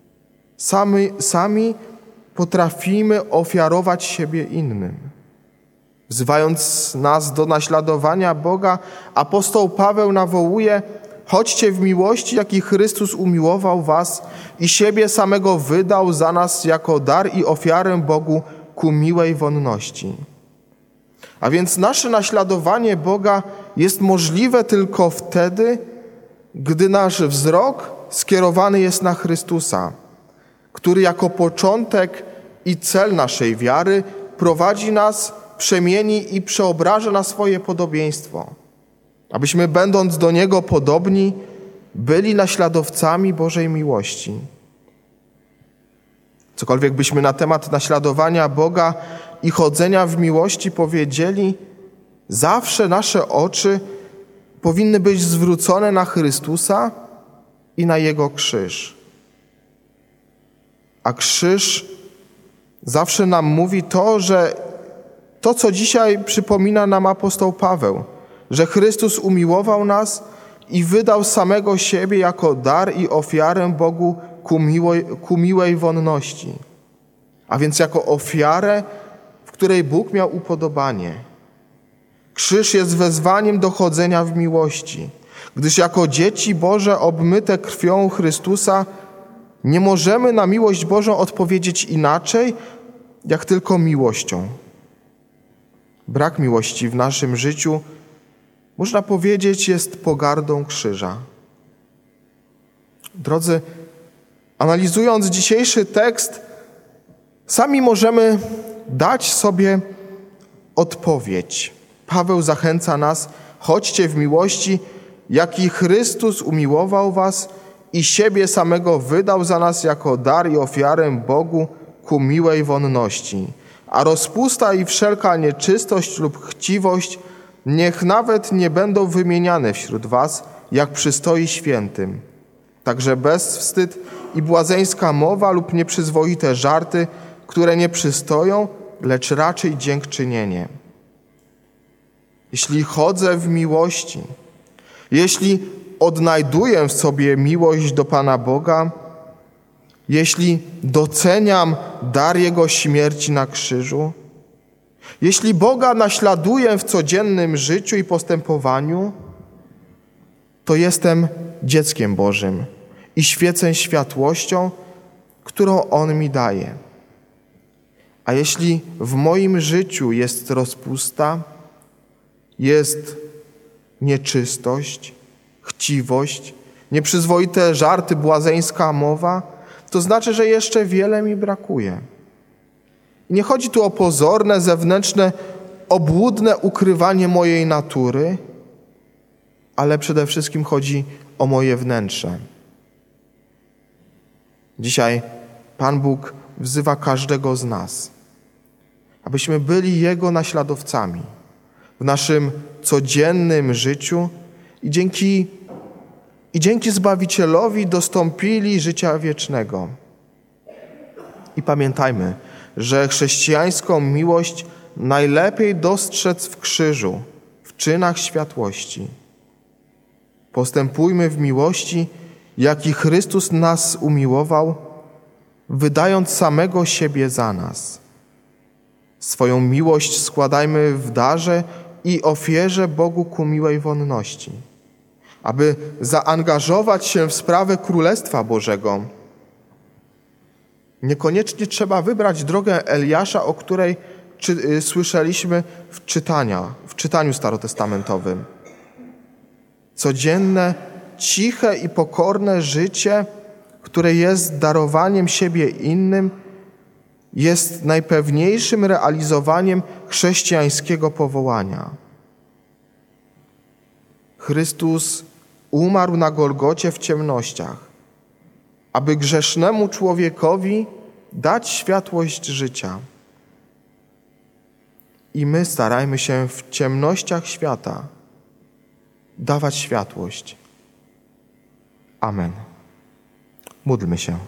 sami potrafimy ofiarować siebie innym. Wzywając nas do naśladowania Boga, apostoł Paweł nawołuje: chodźcie w miłości, jaki Chrystus umiłował was i siebie samego wydał za nas jako dar i ofiarę Bogu ku miłej wonności. A więc nasze naśladowanie Boga jest możliwe tylko wtedy, gdy nasz wzrok skierowany jest na Chrystusa, który jako początek i cel naszej wiary prowadzi nas, przemieni i przeobraża na swoje podobieństwo, abyśmy, będąc do Niego podobni, byli naśladowcami Bożej miłości. Cokolwiek byśmy na temat naśladowania Boga i chodzenia w miłości powiedzieli, zawsze nasze oczy powinny być zwrócone na Chrystusa i na Jego krzyż. A krzyż zawsze nam mówi to, że to, co dzisiaj przypomina nam apostoł Paweł, że Chrystus umiłował nas i wydał samego siebie jako dar i ofiarę Bogu ku miłej wonności. A więc jako ofiarę, w której Bóg miał upodobanie. Krzyż jest wezwaniem do chodzenia w miłości, gdyż jako dzieci Boże obmyte krwią Chrystusa nie możemy na miłość Bożą odpowiedzieć inaczej, jak tylko miłością. Brak miłości w naszym życiu, można powiedzieć, jest pogardą krzyża. Drodzy, analizując dzisiejszy tekst, sami możemy dać sobie odpowiedź. Paweł zachęca nas: chodźcie w miłości, jaki Chrystus umiłował was i siebie samego wydał za nas jako dar i ofiarę Bogu ku miłej wonności. A rozpusta i wszelka nieczystość lub chciwość niech nawet nie będą wymieniane wśród was, jak przystoi świętym. Także bezwstyd i błazeńska mowa lub nieprzyzwoite żarty, które nie przystoją, lecz raczej dziękczynienie. Jeśli chodzę w miłości, jeśli odnajduję w sobie miłość do Pana Boga, jeśli doceniam dar Jego śmierci na krzyżu, jeśli Boga naśladuję w codziennym życiu i postępowaniu, to jestem dzieckiem Bożym i świecę światłością, którą On mi daje. A jeśli w moim życiu jest rozpusta, jest nieczystość, chciwość, nieprzyzwoite żarty, błazeńska mowa, to znaczy, że jeszcze wiele mi brakuje. I nie chodzi tu o pozorne, zewnętrzne, obłudne ukrywanie mojej natury, ale przede wszystkim chodzi o moje wnętrze. Dzisiaj Pan Bóg wzywa każdego z nas, abyśmy byli Jego naśladowcami w naszym codziennym życiu i dzięki Zbawicielowi dostąpili życia wiecznego. I pamiętajmy, że chrześcijańską miłość najlepiej dostrzec w krzyżu, w czynach światłości. Postępujmy w miłości, jaki Chrystus nas umiłował, wydając samego siebie za nas. Swoją miłość składajmy w darze i ofierze Bogu ku miłej wonności, aby zaangażować się w sprawę Królestwa Bożego. Niekoniecznie trzeba wybrać drogę Eliasza, o której słyszeliśmy w czytaniu starotestamentowym. Codzienne, ciche i pokorne życie, które jest darowaniem siebie innym, jest najpewniejszym realizowaniem chrześcijańskiego powołania. Chrystus umarł na Golgocie w ciemnościach, aby grzesznemu człowiekowi dać światłość życia. I my starajmy się w ciemnościach świata dawać światłość. Amen. Módlmy się.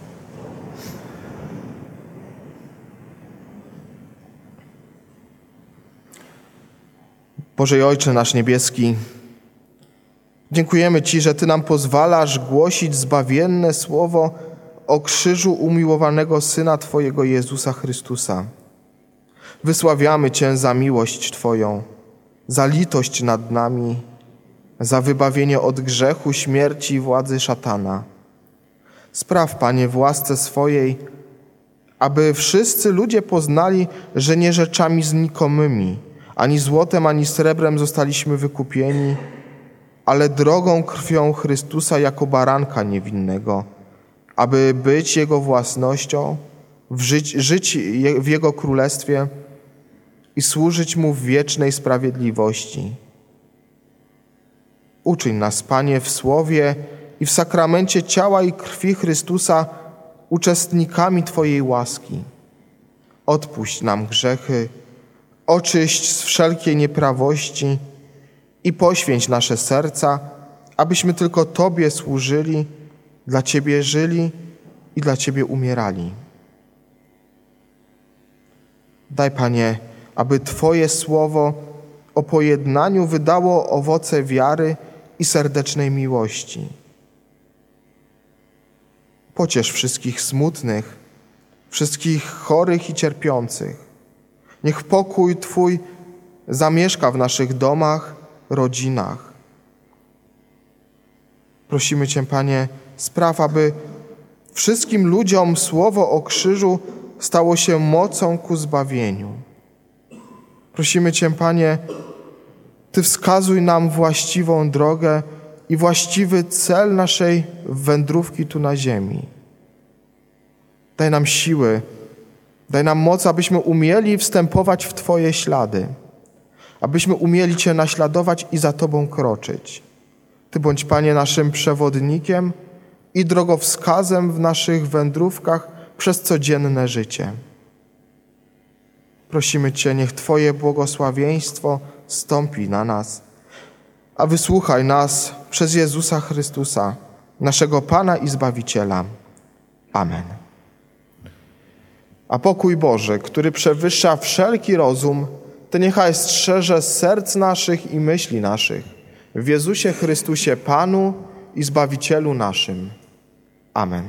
Boże Ojcze nasz niebieski, dziękujemy Ci, że Ty nam pozwalasz głosić zbawienne słowo o krzyżu umiłowanego Syna Twojego Jezusa Chrystusa. Wysławiamy Cię za miłość Twoją, za litość nad nami, za wybawienie od grzechu, śmierci i władzy szatana. Spraw, Panie, w łasce swojej, aby wszyscy ludzie poznali, że nie rzeczami znikomymi, ani złotem, ani srebrem zostaliśmy wykupieni, ale drogą krwią Chrystusa jako baranka niewinnego, aby być Jego własnością, żyć w Jego królestwie i służyć Mu w wiecznej sprawiedliwości. Uczyń nas, Panie, w słowie i w sakramencie ciała i krwi Chrystusa uczestnikami Twojej łaski. Odpuść nam grzechy, oczyść z wszelkiej nieprawości i poświęć nasze serca, abyśmy tylko Tobie służyli, dla Ciebie żyli i dla Ciebie umierali. Daj, Panie, aby Twoje słowo o pojednaniu wydało owoce wiary i serdecznej miłości. Pociesz wszystkich smutnych, wszystkich chorych i cierpiących. Niech pokój Twój zamieszka w naszych domach, rodzinach. Prosimy Cię, Panie, spraw, aby wszystkim ludziom słowo o krzyżu stało się mocą ku zbawieniu. Prosimy Cię, Panie, Ty wskazuj nam właściwą drogę i właściwy cel naszej wędrówki tu na ziemi. Daj nam siły, daj nam moc, abyśmy umieli wstępować w Twoje ślady, abyśmy umieli Cię naśladować i za Tobą kroczyć. Ty bądź, Panie, naszym przewodnikiem i drogowskazem w naszych wędrówkach przez codzienne życie. Prosimy Cię, niech Twoje błogosławieństwo stąpi na nas, a wysłuchaj nas przez Jezusa Chrystusa, naszego Pana i Zbawiciela. Amen. A pokój Boży, który przewyższa wszelki rozum, to niechaj strzeże serc naszych i myśli naszych w Jezusie Chrystusie, Panu i Zbawicielu naszym. Amen.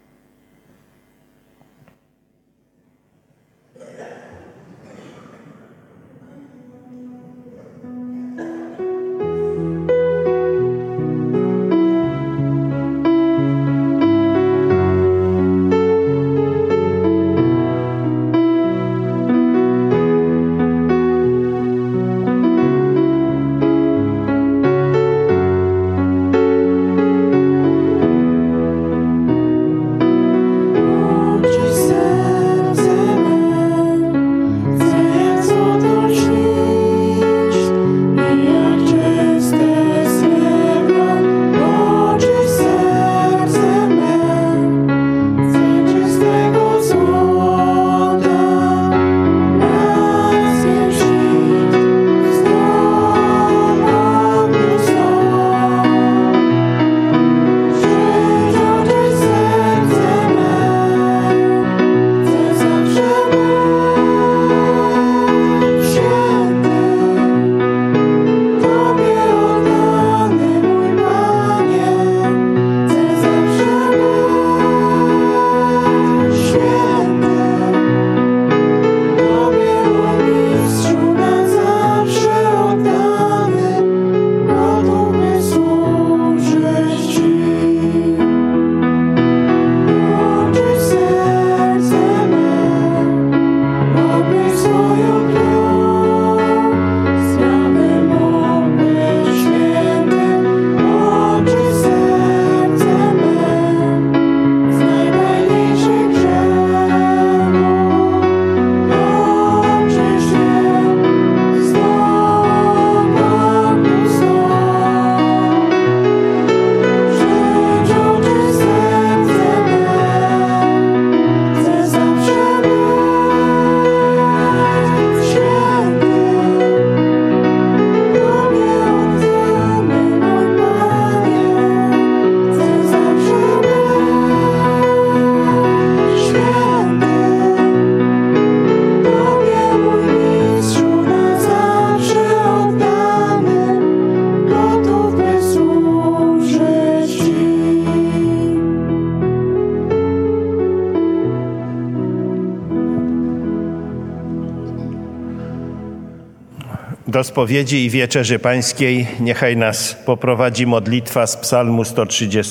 Do spowiedzi i wieczerzy pańskiej niechaj nas poprowadzi modlitwa z psalmu 130.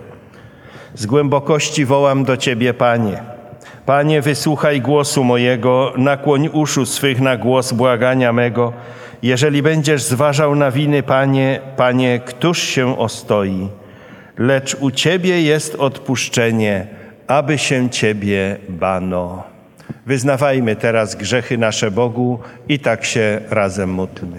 Z głębokości wołam do Ciebie, Panie. Panie, wysłuchaj głosu mojego, nakłoń uszu swych na głos błagania mego. Jeżeli będziesz zważał na winy, Panie, któż się ostoi? Lecz u Ciebie jest odpuszczenie, aby się Ciebie bano. Wyznawajmy teraz grzechy nasze Bogu i tak się razem módlmy.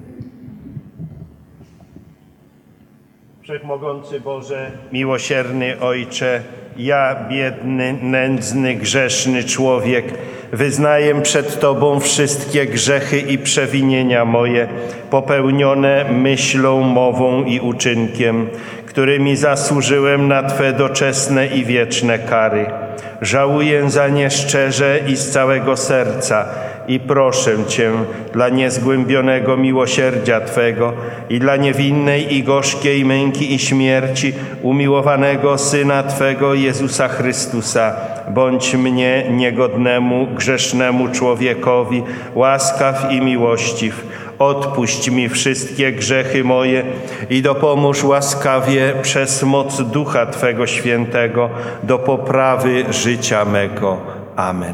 Wszechmogący Boże, miłosierny Ojcze, ja, biedny, nędzny, grzeszny człowiek, wyznaję przed Tobą wszystkie grzechy i przewinienia moje, popełnione myślą, mową i uczynkiem, którymi zasłużyłem na Twe doczesne i wieczne kary. Żałuję za nie szczerze i z całego serca i proszę Cię dla niezgłębionego miłosierdzia Twego i dla niewinnej i gorzkiej męki i śmierci umiłowanego Syna Twego Jezusa Chrystusa, bądź mnie niegodnemu, grzesznemu człowiekowi łaskaw i miłościw. Odpuść mi wszystkie grzechy moje i dopomóż łaskawie przez moc Ducha Twego Świętego do poprawy życia mego. Amen.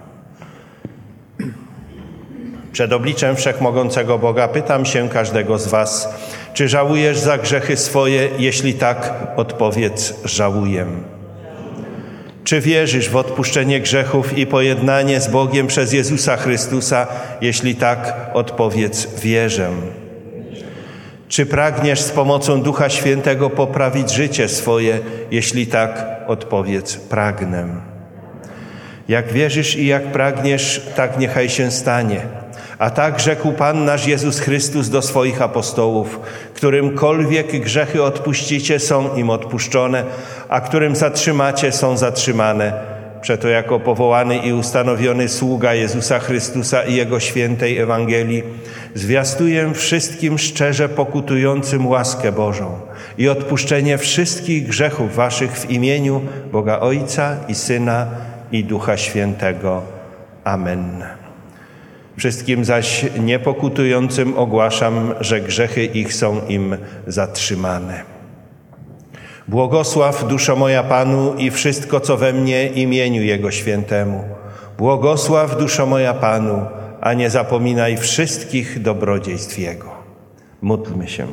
Przed obliczem Wszechmogącego Boga pytam się każdego z was, czy żałujesz za grzechy swoje? Jeśli tak, odpowiedz: żałuję. Czy wierzysz w odpuszczenie grzechów i pojednanie z Bogiem przez Jezusa Chrystusa? Jeśli tak, odpowiedz: wierzę. Czy pragniesz z pomocą Ducha Świętego poprawić życie swoje? Jeśli tak, odpowiedz: pragnę. Jak wierzysz i jak pragniesz, tak niechaj się stanie. A tak rzekł Pan nasz Jezus Chrystus do swoich apostołów: którymkolwiek grzechy odpuścicie, są im odpuszczone, a którym zatrzymacie, są zatrzymane. Przeto jako powołany i ustanowiony sługa Jezusa Chrystusa i Jego świętej Ewangelii zwiastuję wszystkim szczerze pokutującym łaskę Bożą i odpuszczenie wszystkich grzechów waszych w imieniu Boga Ojca i Syna i Ducha Świętego. Amen. Wszystkim zaś niepokutującym ogłaszam, że grzechy ich są im zatrzymane. Błogosław, duszo moja, Panu i wszystko, co we mnie, imieniu Jego świętemu. Błogosław, duszo moja, Panu, a nie zapominaj wszystkich dobrodziejstw Jego. Módlmy się.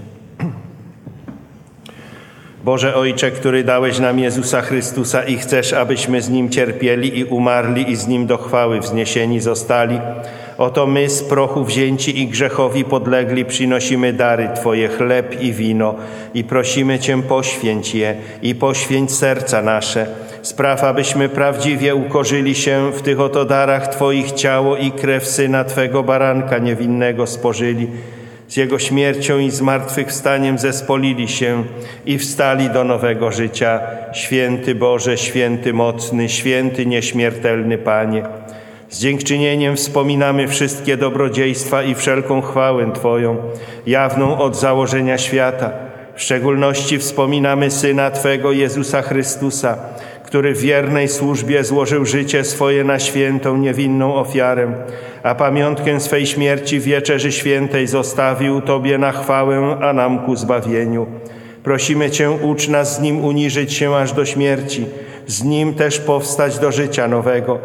Boże Ojcze, który dałeś nam Jezusa Chrystusa i chcesz, abyśmy z Nim cierpieli i umarli i z Nim do chwały wzniesieni zostali, oto my z prochu wzięci i grzechowi podlegli przynosimy dary Twoje, chleb i wino i prosimy Cię, poświęć je i poświęć serca nasze. Spraw, abyśmy prawdziwie ukorzyli się w tych oto darach Twoich ciało i krew Syna Twego baranka niewinnego spożyli. Z Jego śmiercią i zmartwychwstaniem zespolili się i wstali do nowego życia. Święty Boże, święty mocny, święty nieśmiertelny Panie, z dziękczynieniem wspominamy wszystkie dobrodziejstwa i wszelką chwałę Twoją, jawną od założenia świata. W szczególności wspominamy Syna Twego, Jezusa Chrystusa, który w wiernej służbie złożył życie swoje na świętą, niewinną ofiarę, a pamiątkę swej śmierci w wieczerzy świętej zostawił Tobie na chwałę, a nam ku zbawieniu. Prosimy Cię, ucz nas z Nim uniżyć się aż do śmierci, z Nim też powstać do życia nowego.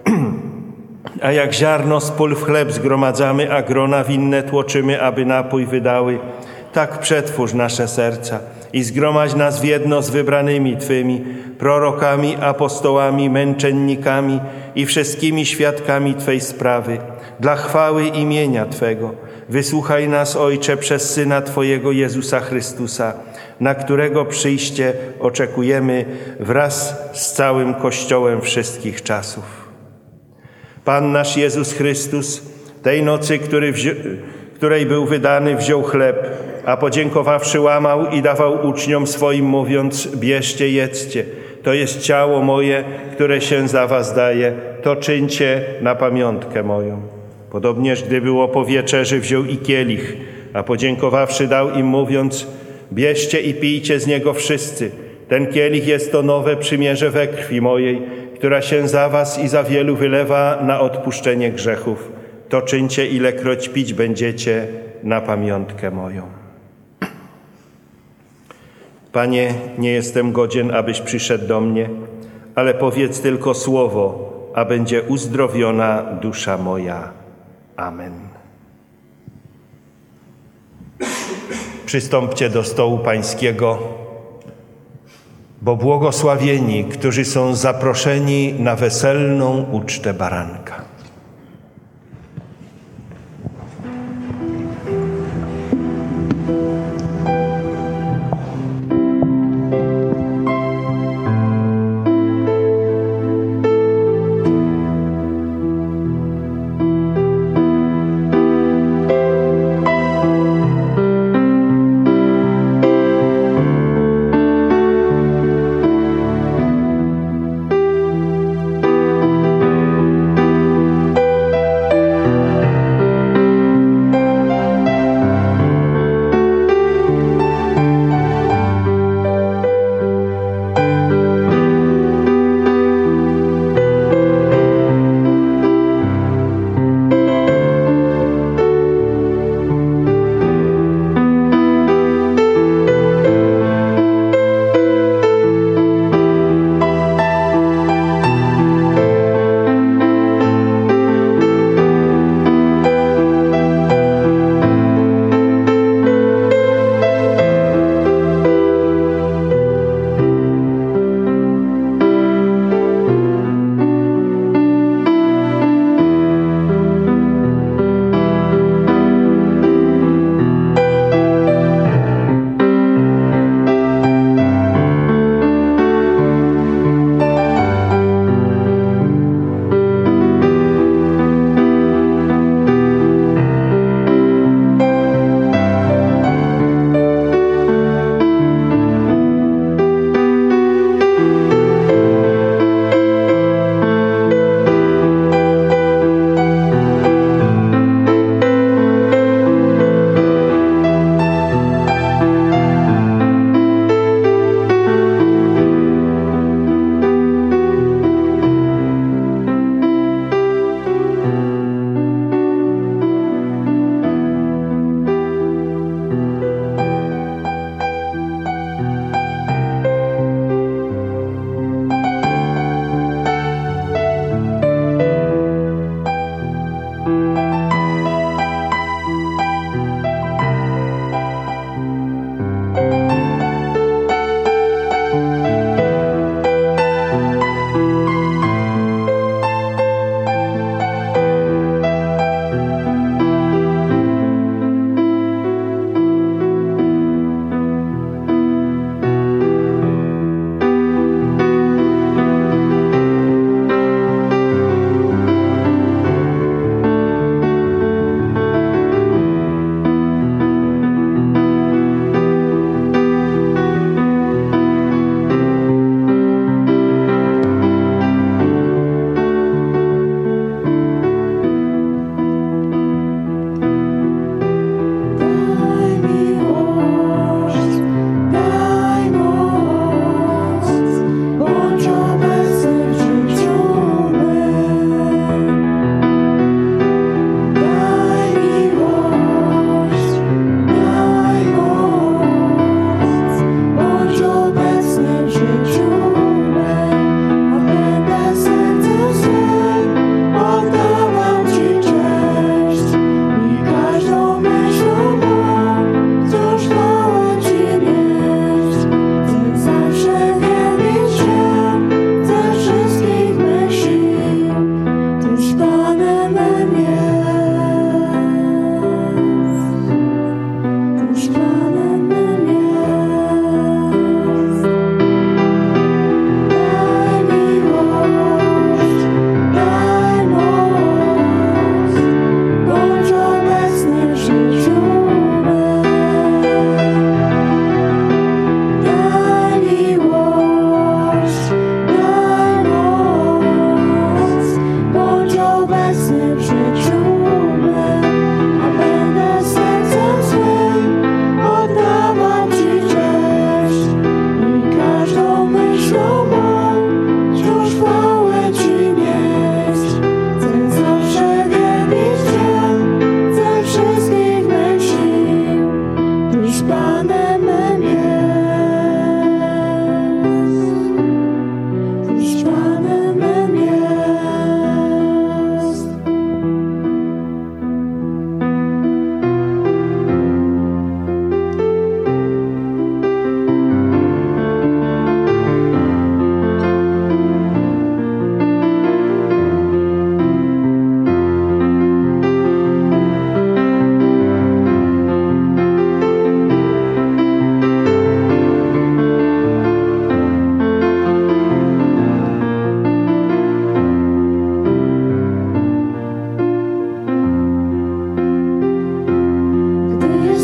A jak ziarno z pól w chleb zgromadzamy, a grona winne tłoczymy, aby napój wydały, tak przetwórz nasze serca i zgromadź nas w jedno z wybranymi Twymi, prorokami, apostołami, męczennikami i wszystkimi świadkami Twej sprawy, dla chwały imienia Twego. Wysłuchaj nas, Ojcze, przez Syna Twojego Jezusa Chrystusa, na którego przyjście oczekujemy wraz z całym Kościołem wszystkich czasów. Pan nasz Jezus Chrystus, tej nocy, której był wydany, wziął chleb, a podziękowawszy łamał i dawał uczniom swoim, mówiąc: bierzcie, jedzcie, to jest ciało moje, które się za was daje, to czyńcie na pamiątkę moją. Podobnież, gdy było po wieczerzy, wziął i kielich, a podziękowawszy dał im, mówiąc: bierzcie i pijcie z niego wszyscy, ten kielich jest to nowe przymierze we krwi mojej, która się za was i za wielu wylewa na odpuszczenie grzechów. To czyńcie, ilekroć pić będziecie, na pamiątkę moją. Panie, nie jestem godzien, abyś przyszedł do mnie, ale powiedz tylko słowo, a będzie uzdrowiona dusza moja. Amen. Przystąpcie do stołu Pańskiego, bo błogosławieni, którzy są zaproszeni na weselną ucztę baranka.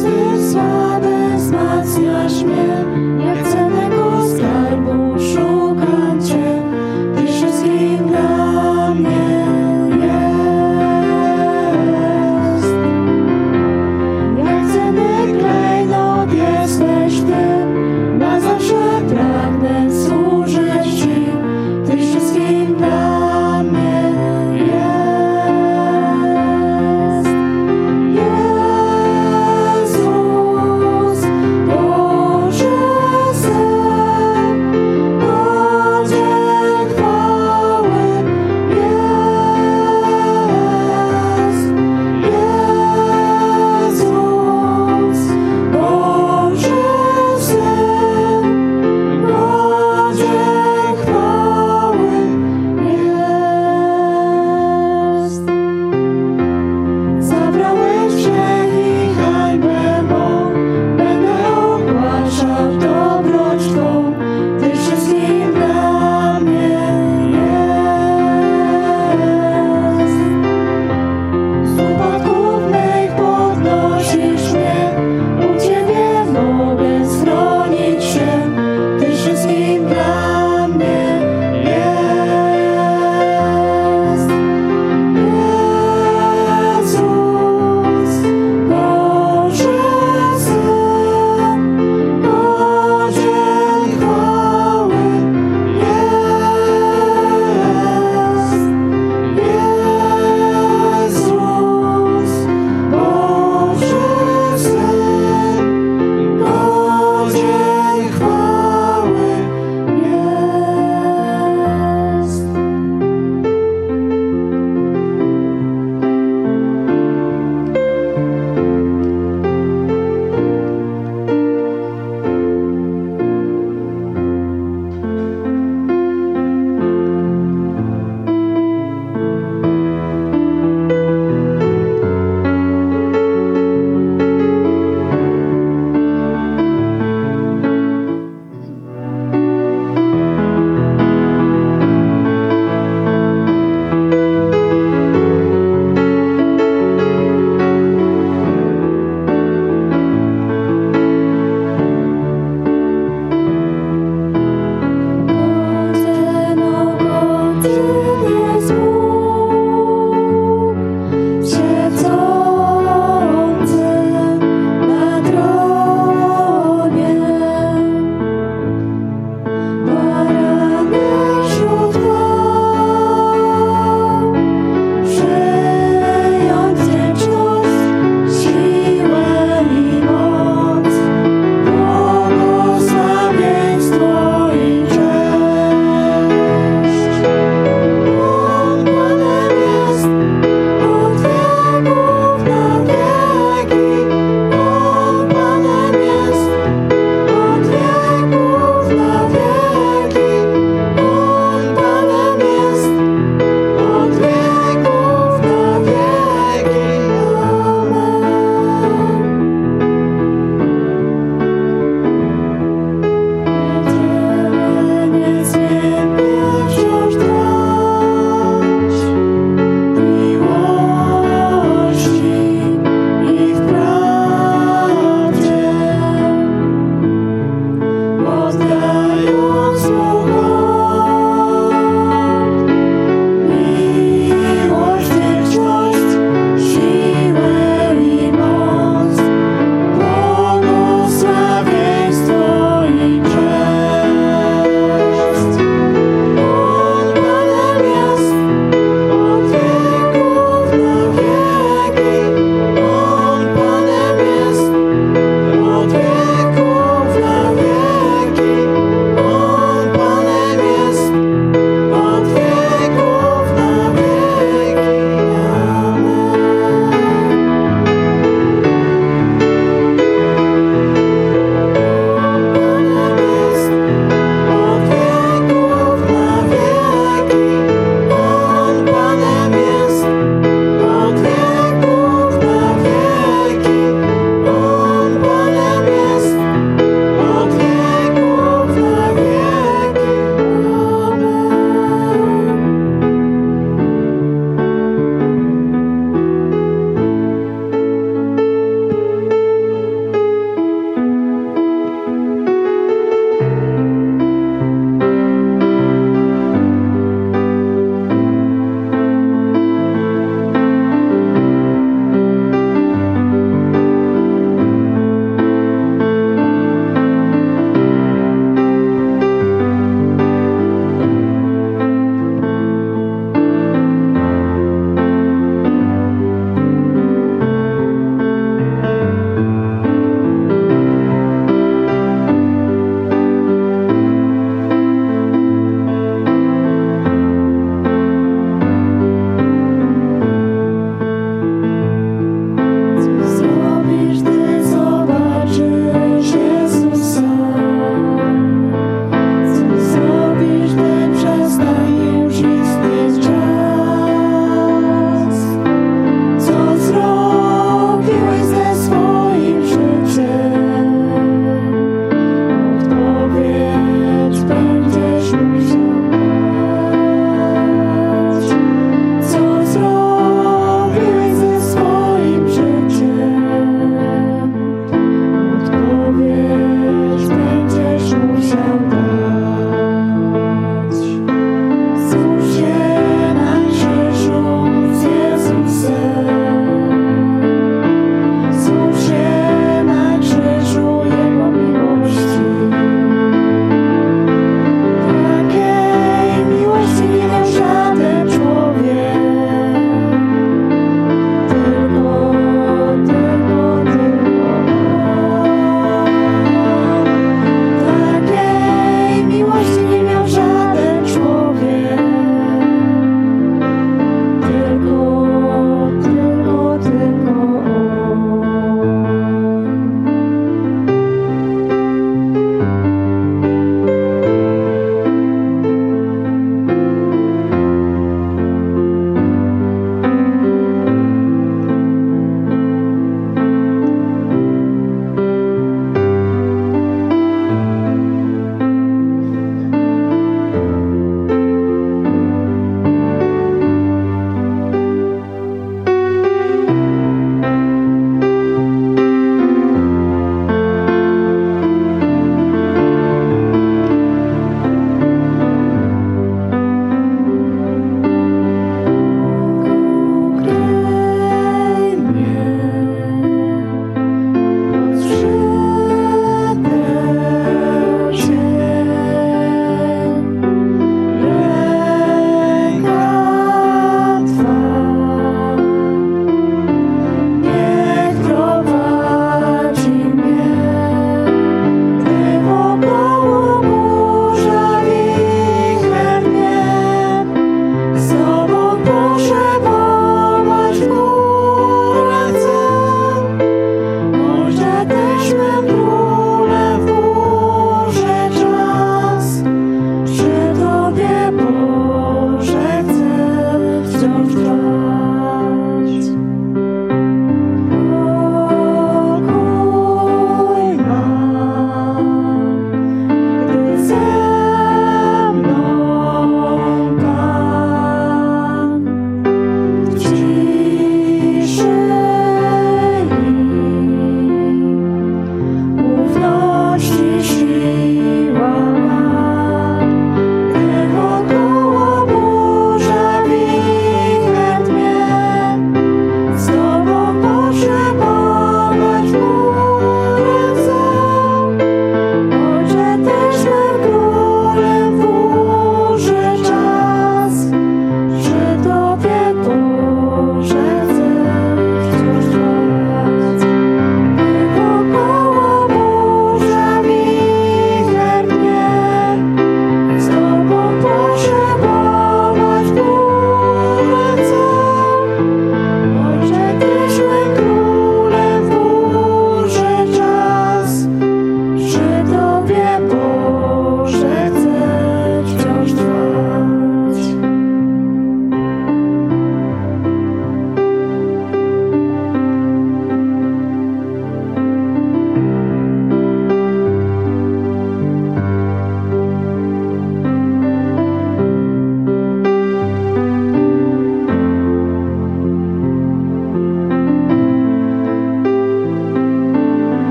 Jezus, Boże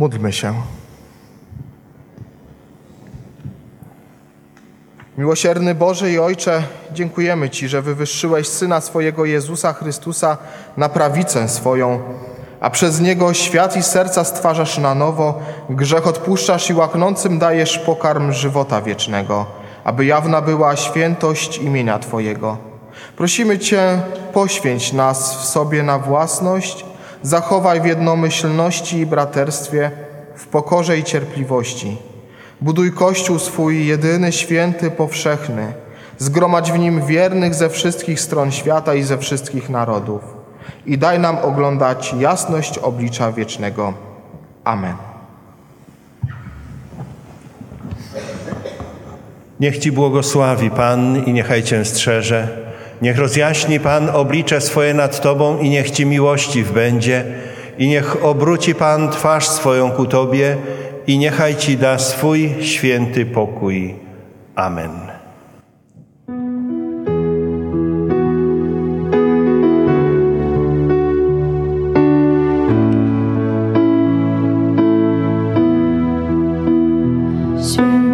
Módlmy się. Miłosierny Boże i Ojcze, dziękujemy Ci, że wywyższyłeś Syna swojego Jezusa Chrystusa na prawicę swoją, a przez Niego świat i serca stwarzasz na nowo, grzech odpuszczasz i łaknącym dajesz pokarm żywota wiecznego, aby jawna była świętość imienia Twojego. Prosimy Cię, poświęć nas w sobie na własność, zachowaj w jednomyślności i braterstwie, w pokorze i cierpliwości. Buduj Kościół swój jedyny, święty, powszechny. Zgromadź w nim wiernych ze wszystkich stron świata i ze wszystkich narodów. I daj nam oglądać jasność oblicza wiecznego. Amen. Niech Ci błogosławi Pan i niechaj Cię strzeże. Niech rozjaśni Pan oblicze swoje nad Tobą i niech Ci miłościw będzie. I niech obróci Pan twarz swoją ku Tobie i niechaj Ci da swój święty pokój. Amen. Święty